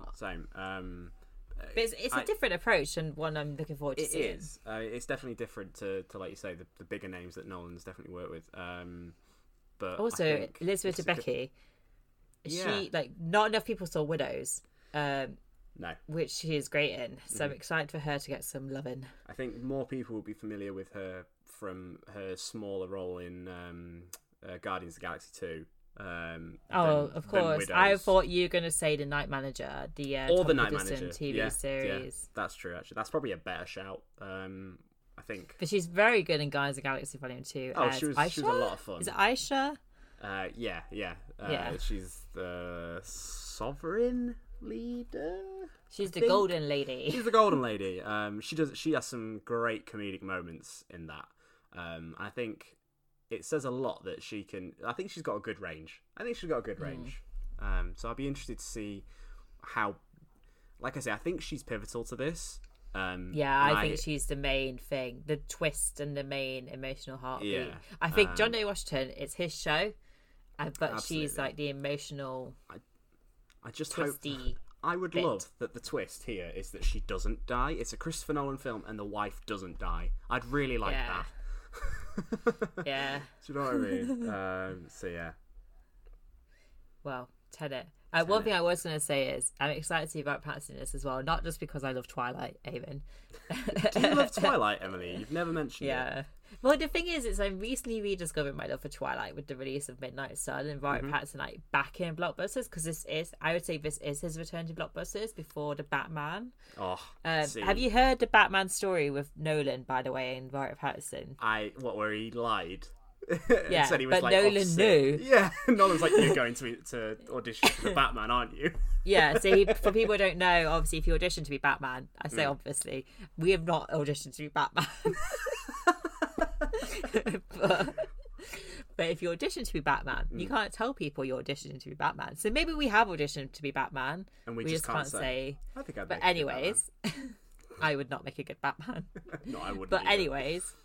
But it's a different approach and one I'm looking forward to seeing. It is. It's definitely different to like you say, the bigger names that Nolan's definitely worked with. But also, I think Elizabeth it's a Debicki, Yeah. she not enough people saw Widows, No. which she is great in. So I'm excited for her to get some loving. I think more people will be familiar with her from her smaller role in Guardians of the Galaxy 2. Of course. I thought you were going to say The Night Manager, the or the Tom Night Hiddleston Manager TV series. Yeah, that's true. Actually, that's probably a better shout. I think. But she's very good in Guardians of the Galaxy Volume 2. Oh, she was a lot of fun. Is it Aisha? Yeah. Yeah. She's the Sovereign leader. She's the Golden Lady. She's the Golden Lady. She has some great comedic moments in that. I think it says a lot that she can. I think she's got a good range. So I'd be interested to see how. Like I say, I think she's pivotal to this. I think she's the main thing, the twist and the main emotional heartbeat. Yeah, I think John David Washington, it's his show, but Absolutely. she's like the emotional. I just twisty hope. I would bit. love that the twist here is that she doesn't die. It's a Christopher Nolan film, and the wife doesn't die. I'd really like that. Yeah. Do you know what I mean? So yeah. Well, Tenet. One thing I was going to say is I'm excited to see about Pattinson in this as well, not just because I love Twilight, Eamon. Do you love Twilight, Emily? You've never mentioned it. Yeah. Well, the thing is I recently rediscovered my love for Twilight with the release of Midnight Sun and Robert Pattinson like back in blockbusters, because I would say this is his return to blockbusters before the Batman. Oh, have you heard the Batman story with Nolan, by the way, and Robert Pattinson? Where he lied? Yeah, said he was, but like, Nolan knew. Yeah, Nolan's like, you're going to audition for the Batman, aren't you? Yeah, so for people who don't know, obviously, if you audition to be Batman, I say obviously, we have not auditioned to be Batman. but if you audition to be Batman, you can't tell people you're auditioning to be Batman. So maybe we have auditioned to be Batman, and we just can't say. I think I'd. But anyways, I would not make a good Batman. No, I wouldn't. But either. anyways,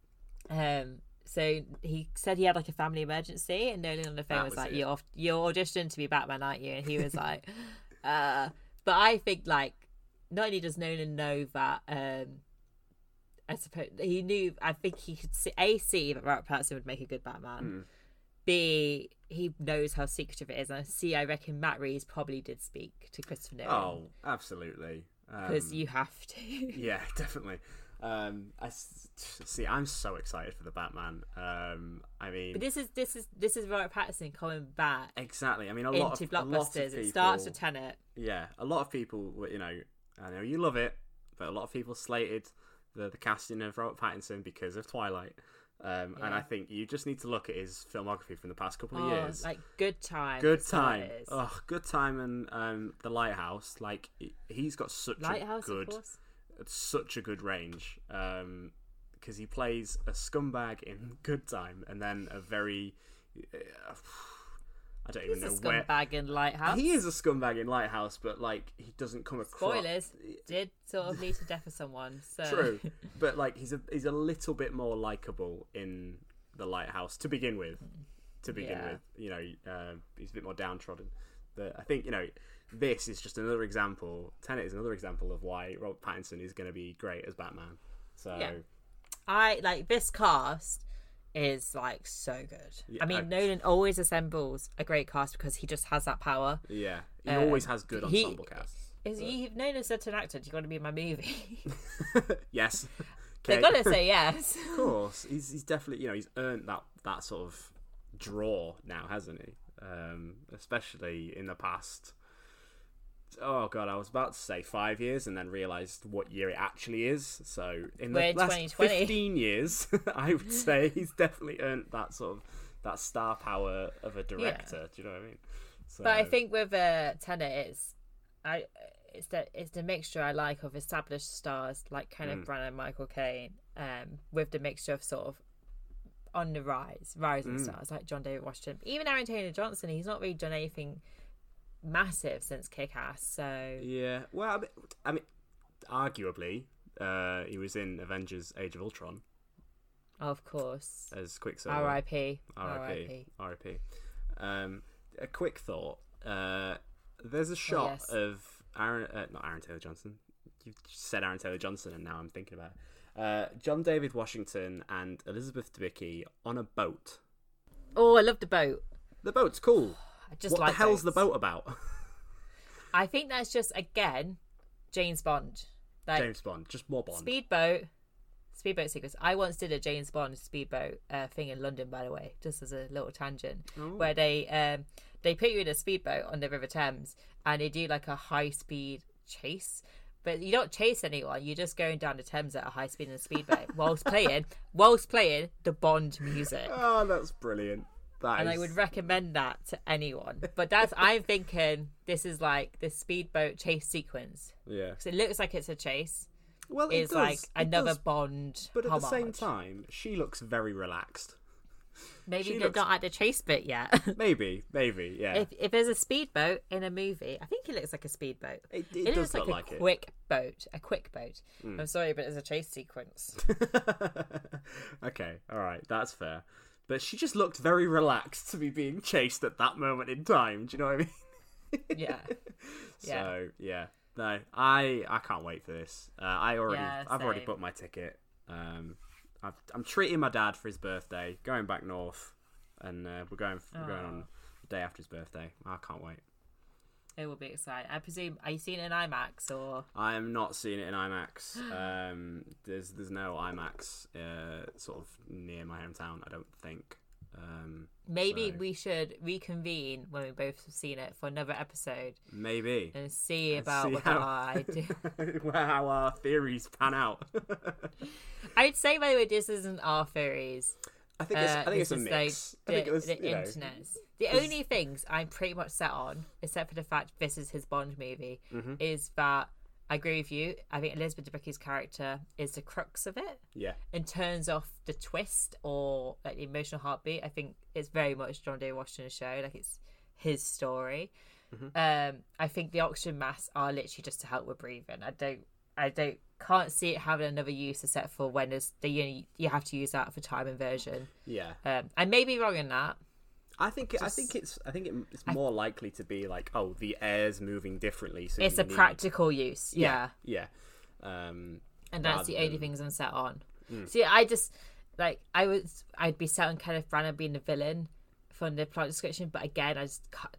so he said he had like a family emergency, and Nolan on the phone was like, "You're auditioning to be Batman, aren't you?" And he was like, But I think like not only does Nolan know that, I suppose he knew. I think he could see that Robert Pattinson would make a good Batman. B, he knows how secretive it is, and C, I reckon Matt Reeves probably did speak to Christopher Nolan. Oh, absolutely. Because you have to. Yeah, definitely. I'm so excited for the Batman. I mean, but this is Robert Pattinson coming back. Exactly. I mean, a into lot of blockbusters. people, it starts with Tenet. Yeah, a lot of people, you know, I know you love it, but a lot of people slated the casting of Robert Pattinson because of Twilight. And I think you just need to look at his filmography from the past couple of years. Like Good Time. Good Time. Oh, Good Time and The Lighthouse. Like, he's got such a good range. Because he plays a scumbag in Good Time, and then a very I don't even know where. He's a scumbag in Lighthouse. He is a scumbag in Lighthouse, but like he doesn't come across. Spoilers. Did sort of lead to death of someone. So. True, but like he's a little bit more likable in The Lighthouse to begin with. You know, he's a bit more downtrodden. But I think, you know, this is just another example. Tenet is another example of why Robert Pattinson is going to be great as Batman. So yeah. I like this cast. Is like so good. Yeah, I mean, Nolan always assembles a great cast because he just has that power. Yeah, he always has good ensemble casts. Nolan said to an actor, "Do you want to be in my movie?" Yes, they gotta say yes. Of course, he's definitely, you know, he's earned that sort of draw now, hasn't he? Especially in the past. Oh god, I was about to say 5 years and then realised what year it actually is. So in the last 15 years, I would say he's definitely earned that star power of a director. Yeah. Do you know what I mean? So... But I think with Tenet, it's the mixture I like of established stars like Kenneth Branagh and Michael Caine, with the mixture of sort of on the rising stars like John David Washington, even Aaron Taylor Johnson. He's not really done anything massive since Kick-Ass, so yeah. Well, I mean, arguably, he was in Avengers: Age of Ultron, of course, as Quicksilver. R.I.P. A quick thought: there's a shot of not Aaron Taylor Johnson. You said Aaron Taylor Johnson, and now I'm thinking about it. John David Washington and Elizabeth Debicki on a boat. Oh, I love the boat. The boat's cool. What the hell's the boat about? I think that's just, again, James Bond. Like, James Bond, just more Bond. Speedboat sequence. I once did a James Bond speedboat thing in London, by the way, just as a little tangent, where they put you in a speedboat on the River Thames and they do like a high speed chase. But you don't chase anyone. You're just going down the Thames at a high speed in a speedboat whilst playing the Bond music. Oh, that's brilliant. I would recommend that to anyone. But I'm thinking this is like this speedboat chase sequence. Yeah. Because it looks like it's a chase. Well, it's like another Bond But at homage. the same time, she looks very relaxed. Maybe they're not at the chase bit yet. maybe, yeah. If there's a speedboat in a movie, I think it looks like a speedboat. It looks does like a quick boat. A quick boat. I'm sorry, but it's a chase sequence. Okay, all right, that's fair. But she just looked very relaxed to be being chased at that moment in time. Do you know what I mean? Yeah. So yeah, no, I can't wait for this. I've already booked my ticket. I'm treating my dad for his birthday, going back north, and we're going on day after his birthday. I can't wait. It will be exciting. I presume, are you seeing it in IMAX or? I am not seeing it in IMAX. There's no IMAX sort of near my hometown, I don't think. Maybe we should reconvene when we both have seen it for another episode. Maybe. And see about what I do. How our theories pan out. I'd say, by the way, this isn't our theories. I think it's a mix. Like the internet. The only things I'm pretty much set on, except for the fact this is his Bond movie, is that I agree with you. I think Elizabeth Debicki's character is the crux of it. Yeah. In terms of the twist or like the emotional heartbeat, I think it's very much John David Washington's show. Like it's his story. I think the oxygen masks are literally just to help with breathing. I can't see it having another use except for when you have to use that for time inversion. Yeah. I may be wrong in that. I think it's more likely to be like, oh, the air's moving differently. So it's a practical use. Yeah. Yeah. And that's the only things I'm set on. See, I just like I'd be set on Kenneth Branagh being the villain from the plot description, but again, I just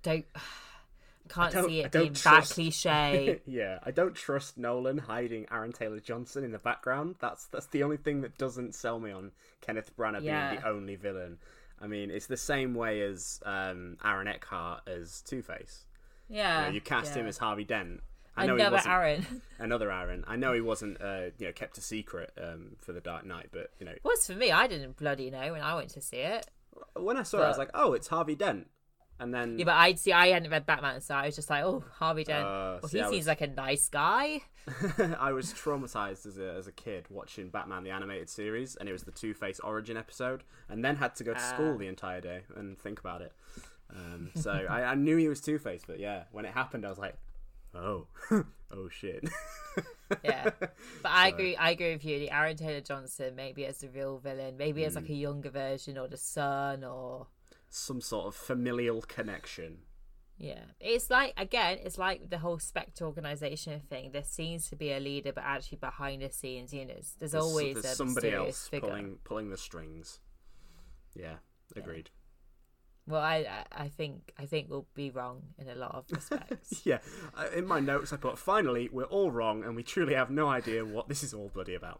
can't see it being that cliche. Yeah, I don't trust Nolan hiding Aaron Taylor-Johnson in the background. That's the only thing that doesn't sell me on Kenneth Branagh being the only villain. I mean, it's the same way as Aaron Eckhart as Two-Face. Yeah. You cast him as Harvey Dent. Another Aaron. I know he wasn't kept a secret for The Dark Knight, but it was for me. I didn't bloody know when I went to see it. When I saw it, I was like, oh, it's Harvey Dent. And then but I hadn't read Batman, so I was just like, oh, Harvey Dent. He seems like a nice guy. I was traumatized as a kid watching Batman the animated series, and it was the Two-Face origin episode, and then had to go to school the entire day and think about it. So I knew he was Two-Face, but yeah, when it happened, I was like, oh shit. Yeah, but I agree with you. The Aaron Taylor-Johnson, maybe as the real villain, maybe as like a younger version or the son or some sort of familial connection. Yeah, it's like the whole Spectre organization thing. There seems to be a leader, but actually behind the scenes, there's always somebody else figure. pulling the strings. Yeah, agreed. Well, I think we'll be wrong in a lot of respects. Yeah, in my notes I put, finally we're all wrong and we truly have no idea what this is all bloody about.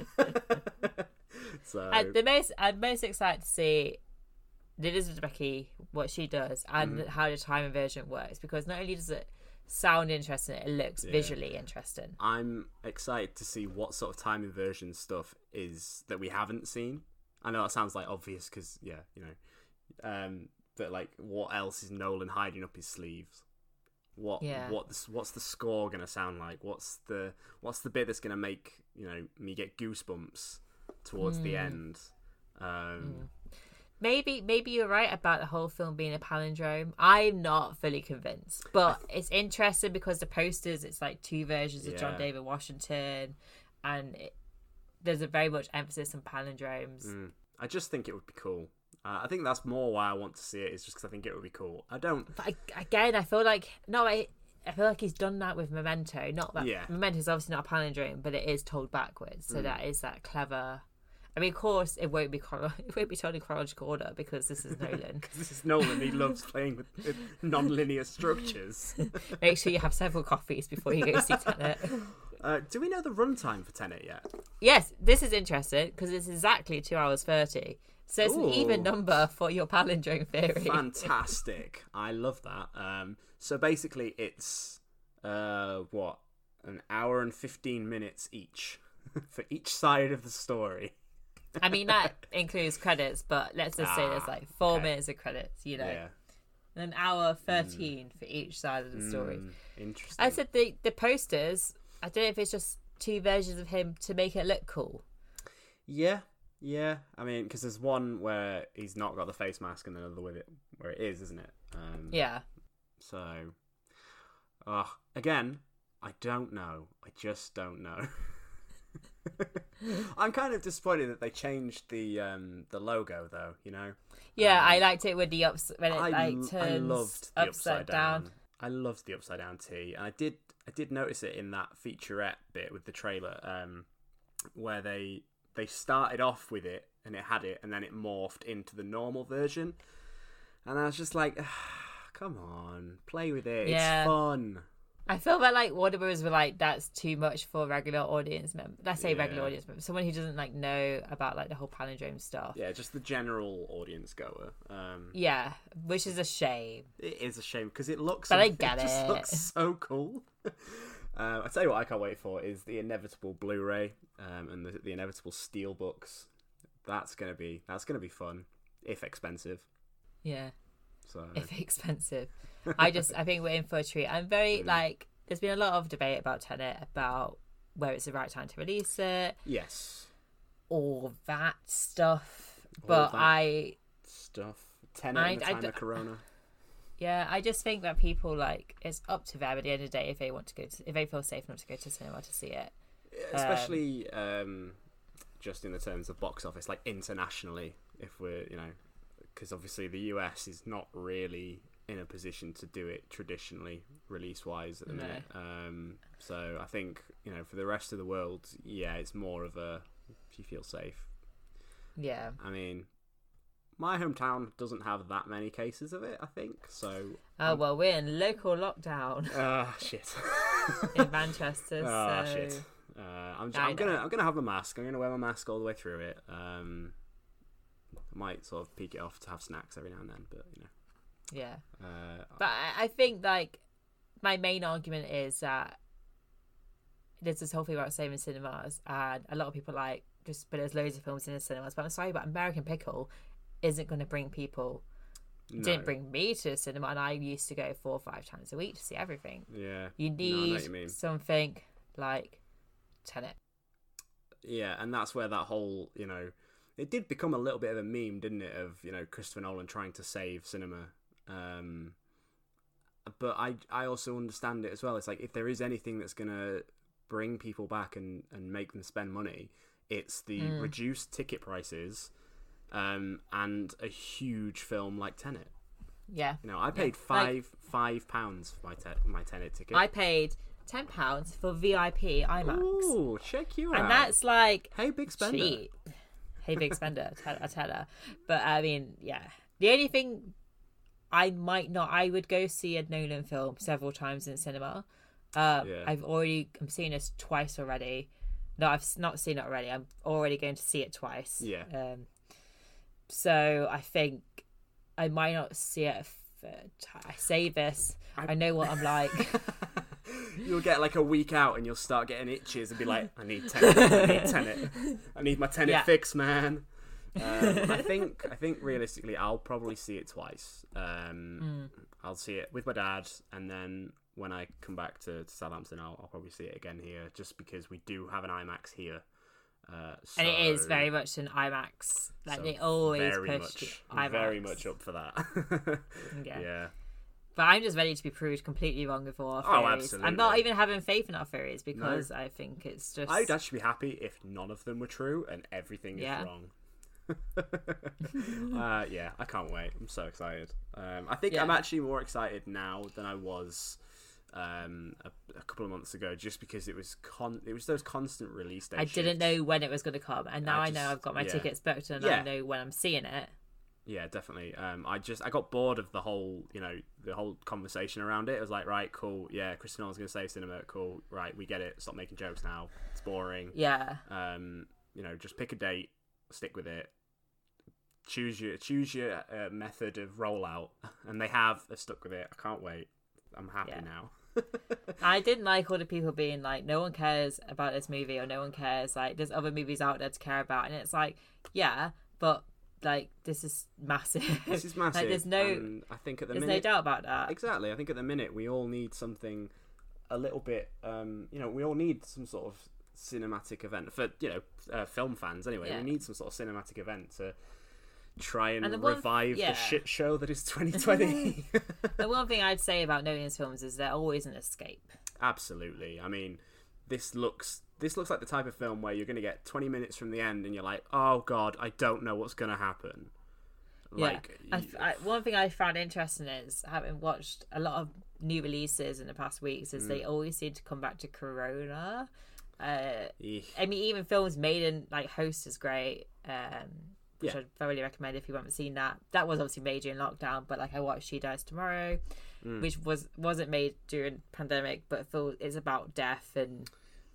So I'm most excited to see Elizabeth Debicki, what she does, and how the time inversion works, because not only does it sound interesting, it looks visually interesting. I'm excited to see what sort of time inversion stuff is that we haven't seen. I know that sounds like obvious because but like, what else is Nolan hiding up his sleeves? What's the score gonna sound like? What's the bit that's gonna make me get goosebumps towards the end? Maybe you're right about the whole film being a palindrome. I'm not fully convinced, but it's interesting because the posters, it's like two versions of John David Washington, and there's a very much emphasis on palindromes. I just think it would be cool. I think that's more why I want to see it, is just because I think it would be cool. I feel like he's done that with Memento. Not that Memento's obviously not a palindrome, but it is told backwards. So that is that clever. I mean, of course, it won't be told in chronological order because this is Nolan. Because this is Nolan. He loves playing with non-linear structures. Make sure you have several coffees before you go see Tenet. Do we know the runtime for Tenet yet? Yes, this is interesting because it's exactly 2 hours 30. So it's an even number for your palindrome theory. Fantastic. I love that. So basically it's, an hour and 15 minutes each for each side of the story. I mean, that includes credits, but let's just say there's like 4 minutes of credits, Yeah. An hour 13 for each side of the story. Interesting. I said the posters, I don't know if it's just two versions of him to make it look cool. Yeah. I mean, because there's one where he's not got the face mask and another with it where it is, isn't it? Yeah. So, again, I don't know. I just don't know. I'm kind of disappointed that they changed the logo, though. Yeah, I liked it with the when it turns I loved the upside down. I loved the upside down T, and I did notice it in that featurette bit with the trailer, where they started off with it and it had it, and then it morphed into the normal version. And I was just like, come on, play with it. Yeah. It's fun. I feel that like Warner Bros were like, that's too much for regular audience members. Let's say regular Yeah. audience members, someone who doesn't like know about like the whole palindrome stuff. Yeah, just the general audience goer. Yeah, which is a shame. It is a shame because it looks. But I get just it. looks so cool. I tell you what, I can't wait for is the inevitable Blu-ray and the inevitable Steelbooks. That's gonna be fun, if expensive. Yeah, So if expensive. I think we're in for a treat. I'm very like. There's been a lot of debate about Tenet, about where it's the right time to release it, yes, all that stuff. All But that stuff. Tenet in the time of Corona. Yeah, I just think that people like it's up to them at the end of the day if they want to if they feel safe enough to go to cinema to see it. Especially just in the terms of box office, like internationally, if we're because obviously the US is not really in a position to do it traditionally release wise at the minute. So I think for the rest of the world, yeah, it's more of a if you feel safe. Yeah, I mean, my hometown doesn't have that many cases of it, I think. So well, we're in local lockdown shit in Manchester. Oh so shit. I'm gonna have a mask. I'm gonna wear my mask all the way through it. I might sort of peek it off to have snacks every now and then, but yeah. But I think like my main argument is that there's this whole thing about saving cinemas, and a lot of people like but there's loads of films in the cinemas. But I'm sorry, but American Pickle isn't going to bring people. No. Didn't bring me to the cinema, and I used to go 4 or 5 times a week to see everything. Yeah, you No, I know need what you mean. something like Tenet. Yeah, and that's where that whole it did become a little bit of a meme, didn't it? Of Christopher Nolan trying to save cinema. But I also understand it as well. It's like if there is anything that's gonna bring people back and make them spend money, it's the reduced ticket prices, and a huge film like Tenet. Yeah, I paid £5 for my Tenet ticket. I paid £10 for VIP IMAX. Ooh, check you out. And that's like hey, big spender. cheap. Hey, big spender, I tell her. But I mean, yeah. The only thing I would go see a Nolan film several times in cinema. Yeah. I'm seeing this twice already. No, I've not seen it already. I'm already going to see it twice. Yeah. So I think I might not see it a third time. I say this. I know what I'm like. You'll get like a week out and you'll start getting itches and be like, I need Tenet. I need my Tenet fix, man. I think realistically I'll probably see it twice. I'll see it with my dad, and then when I come back to Southampton I'll probably see it again here, just because we do have an IMAX here. And it is very much an IMAX. Like they always push IMAX. Very much up for that. Yeah. But I'm just ready to be proved completely wrong with all our theories. Oh, absolutely. I'm not even having faith in our theories because I think it's just... I'd actually be happy if none of them were true and everything is wrong. Yeah, I can't wait. I'm so excited. I think I'm actually more excited now than I was a couple of months ago, just because it was those constant release dates. I didn't know when it was going to come, and now I know I've got my tickets booked, and I know when I'm seeing it. Yeah, definitely. I got bored of the whole conversation around it. It was like, right, cool, yeah, Christopher Nolan's going to save cinema, cool, right, we get it. Stop making jokes now. It's boring. Yeah. Just pick a date, stick with it. Choose your method of rollout, and they've stuck with it. I can't wait. I'm happy now. I didn't like all the people being like, no one cares about this movie, or no one cares, like there's other movies out there to care about, and it's like, yeah, but like this is massive. This is massive. Like, there's I think at the minute, no doubt about that. Exactly. I think at the minute we all need something a little bit. We all need some sort of cinematic event for film fans. Anyway, we need some sort of cinematic event to try and revive the shit show that is 2020. The one thing I'd say about Nolan's films is they're always an escape. Absolutely. I mean, this looks like the type of film where you're going to get 20 minutes from the end and you're like, oh god, I don't know what's going to happen. Like, one thing I found interesting is, having watched a lot of new releases in the past weeks, is they always seem to come back to Corona. I mean, even films made in like Host is great, which Yeah. I'd thoroughly recommend if you haven't seen that. That was obviously made during lockdown, but like I watched She Dies Tomorrow, which wasn't made during pandemic, but it's about death and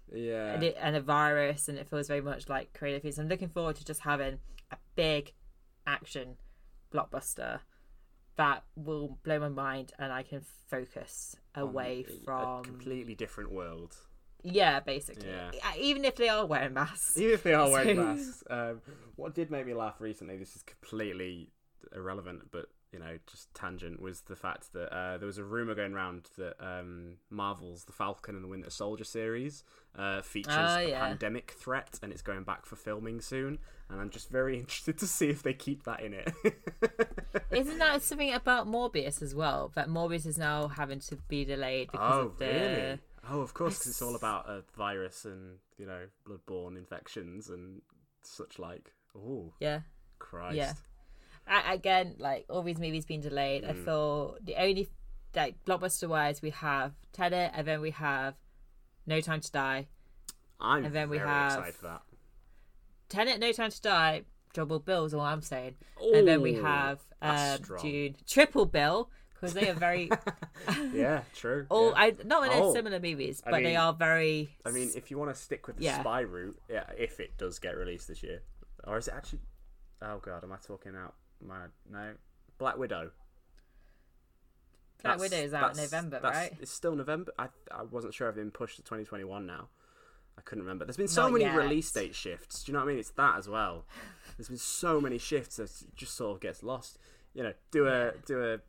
a virus, and it feels very much like creative things. I'm looking forward to just having a big action blockbuster that will blow my mind, and I can focus away from a completely different world. Yeah, basically. Yeah. Even if they are wearing masks. Even if they are wearing masks. What did make me laugh recently, this is completely irrelevant, but, you know, just tangent, was the fact that there was a rumour going around that Marvel's The Falcon and the Winter Soldier series features a pandemic threat, and it's going back for filming soon, and I'm just very interested to see if they keep that in it. Isn't that something about Morbius as well? That Morbius is now having to be delayed because of the... really? Oh, of course, because it's all about a virus and, you know, bloodborne infections and such like. Oh, yeah, Christ. Yeah. Again, like, all these movies being delayed, I feel the only, like, blockbuster-wise, we have Tenet, and then we have No Time to Die. I'm and then we very have excited for that. Tenet, No Time to Die, double bill is all I'm saying. Ooh, and then we have that's strong. June, triple bill, because they are very... Yeah, true. All yeah. not that they're similar movies, but they are very... I mean, if you want to stick with the spy route, if it does get released this year, or is it actually... Oh, God, am I talking out my... No. Black Widow. Black Widow is out in November, right? It's still November. I wasn't sure if it's been pushed to 2021 now. I couldn't remember. There's been so Not many yet. release date shifts. Do you know what I mean? It's that as well. There's been so many shifts that it just sort of gets lost. You know, do a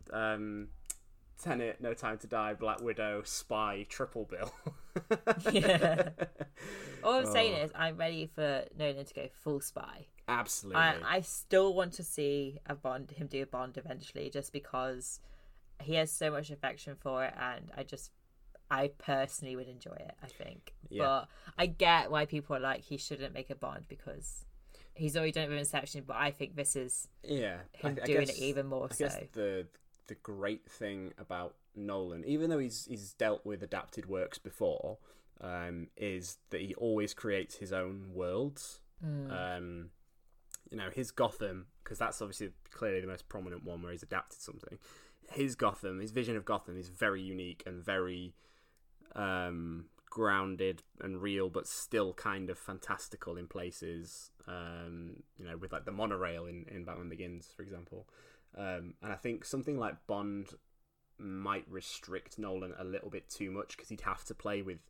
Tenet, No Time to Die, Black Widow, Spy, triple bill. Yeah. All I'm saying is I'm ready for Nolan to go full spy. Absolutely. I still want to see him do a Bond eventually, just because he has so much affection for it, and I personally would enjoy it, I think. Yeah. But I get why people are like, he shouldn't make a Bond, because he's already done it with Inception, but I think this is him doing it even more so. I guess the great thing about Nolan, even though he's dealt with adapted works before, is that he always creates his own worlds. You know, his Gotham, because that's obviously clearly the most prominent one where he's adapted something. His Gotham, his vision of Gotham is very unique and very grounded and real, but still kind of fantastical in places. You know, with like the monorail in Batman Begins, for example. And I think something like Bond might restrict Nolan a little bit too much, because he'd have to play with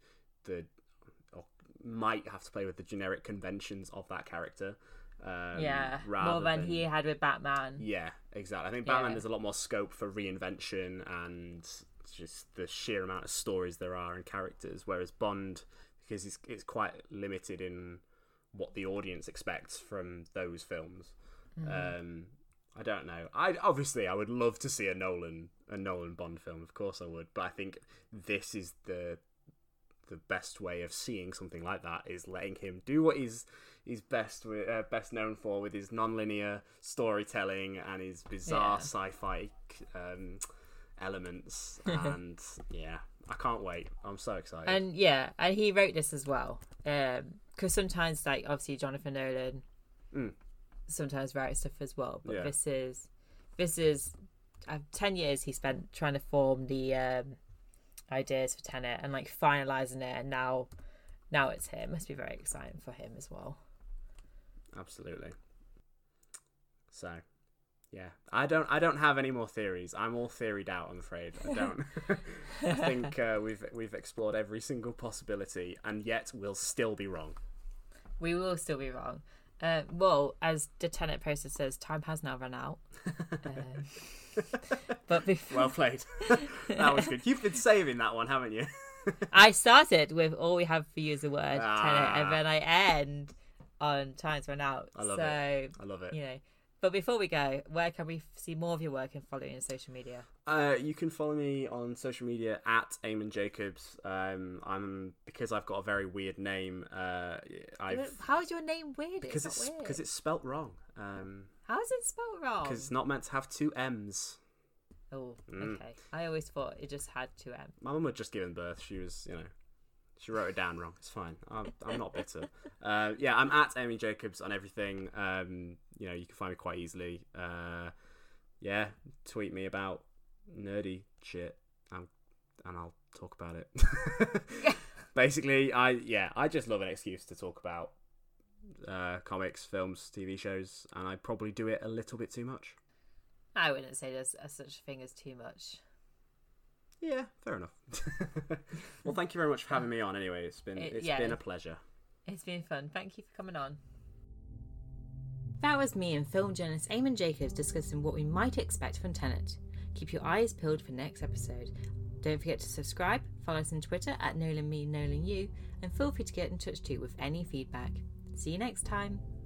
might have to play with the generic conventions of that character. More than he had with Batman. Yeah, exactly. I think Batman, there's a lot more scope for reinvention and just the sheer amount of stories there are and characters, whereas Bond, because it's quite limited in what the audience expects from those films. I don't know. I would love to see a Nolan Bond film. Of course I would, but I think this is the best way of seeing something like that, is letting him do what he's best known for, with his non-linear storytelling and his bizarre sci-fi elements. And I can't wait. I'm so excited. And he wrote this as well, because sometimes, like, obviously Jonathan Nolan sometimes writes stuff as well, but this is 10 years he spent trying to form the ideas for Tenet and like finalizing it, and now it's him. Must be very exciting for him as well. Absolutely. So I don't have any more theories. I'm all theoried out, I'm afraid. I don't. I think we've explored every single possibility, and yet we'll still be wrong. We will still be wrong. Well, as the Tenet poster says, time has now run out. But well played. That was good. You've been saving that one, haven't you? I started with all we have for you is a word, Tenet, and then I end on time's run out. I love it. I love it. You know. But before we go, where can we see more of your work and follow you on social media? You can follow me on social media at Eamon Jacobs. Because I've got a very weird name. How is your name weird? Because it's spelt wrong. How is it spelt wrong? Because it's not meant to have two M's. Oh, okay. I always thought it just had two M's. My mum had just given birth. She was, She wrote it down wrong. It's fine. I'm not bitter. Yeah, I'm at Amy Jacobs on everything. You know, you can find me quite easily. Yeah, tweet me about nerdy shit, and I'll talk about it. Basically, I just love an excuse to talk about comics, films, TV shows, and I probably do it a little bit too much. I wouldn't say there's such a thing as too much. Yeah, fair enough. Well, thank you very much for having me on. Anyway, it's been a pleasure. It's been fun. Thank you for coming on. That was me and film journalist Eamon Jacobs discussing what we might expect from Tenet. Keep your eyes peeled for next episode. Don't forget to subscribe, follow us on Twitter at NolanMeNolanYou, and feel free to get in touch too with any feedback. See you next time.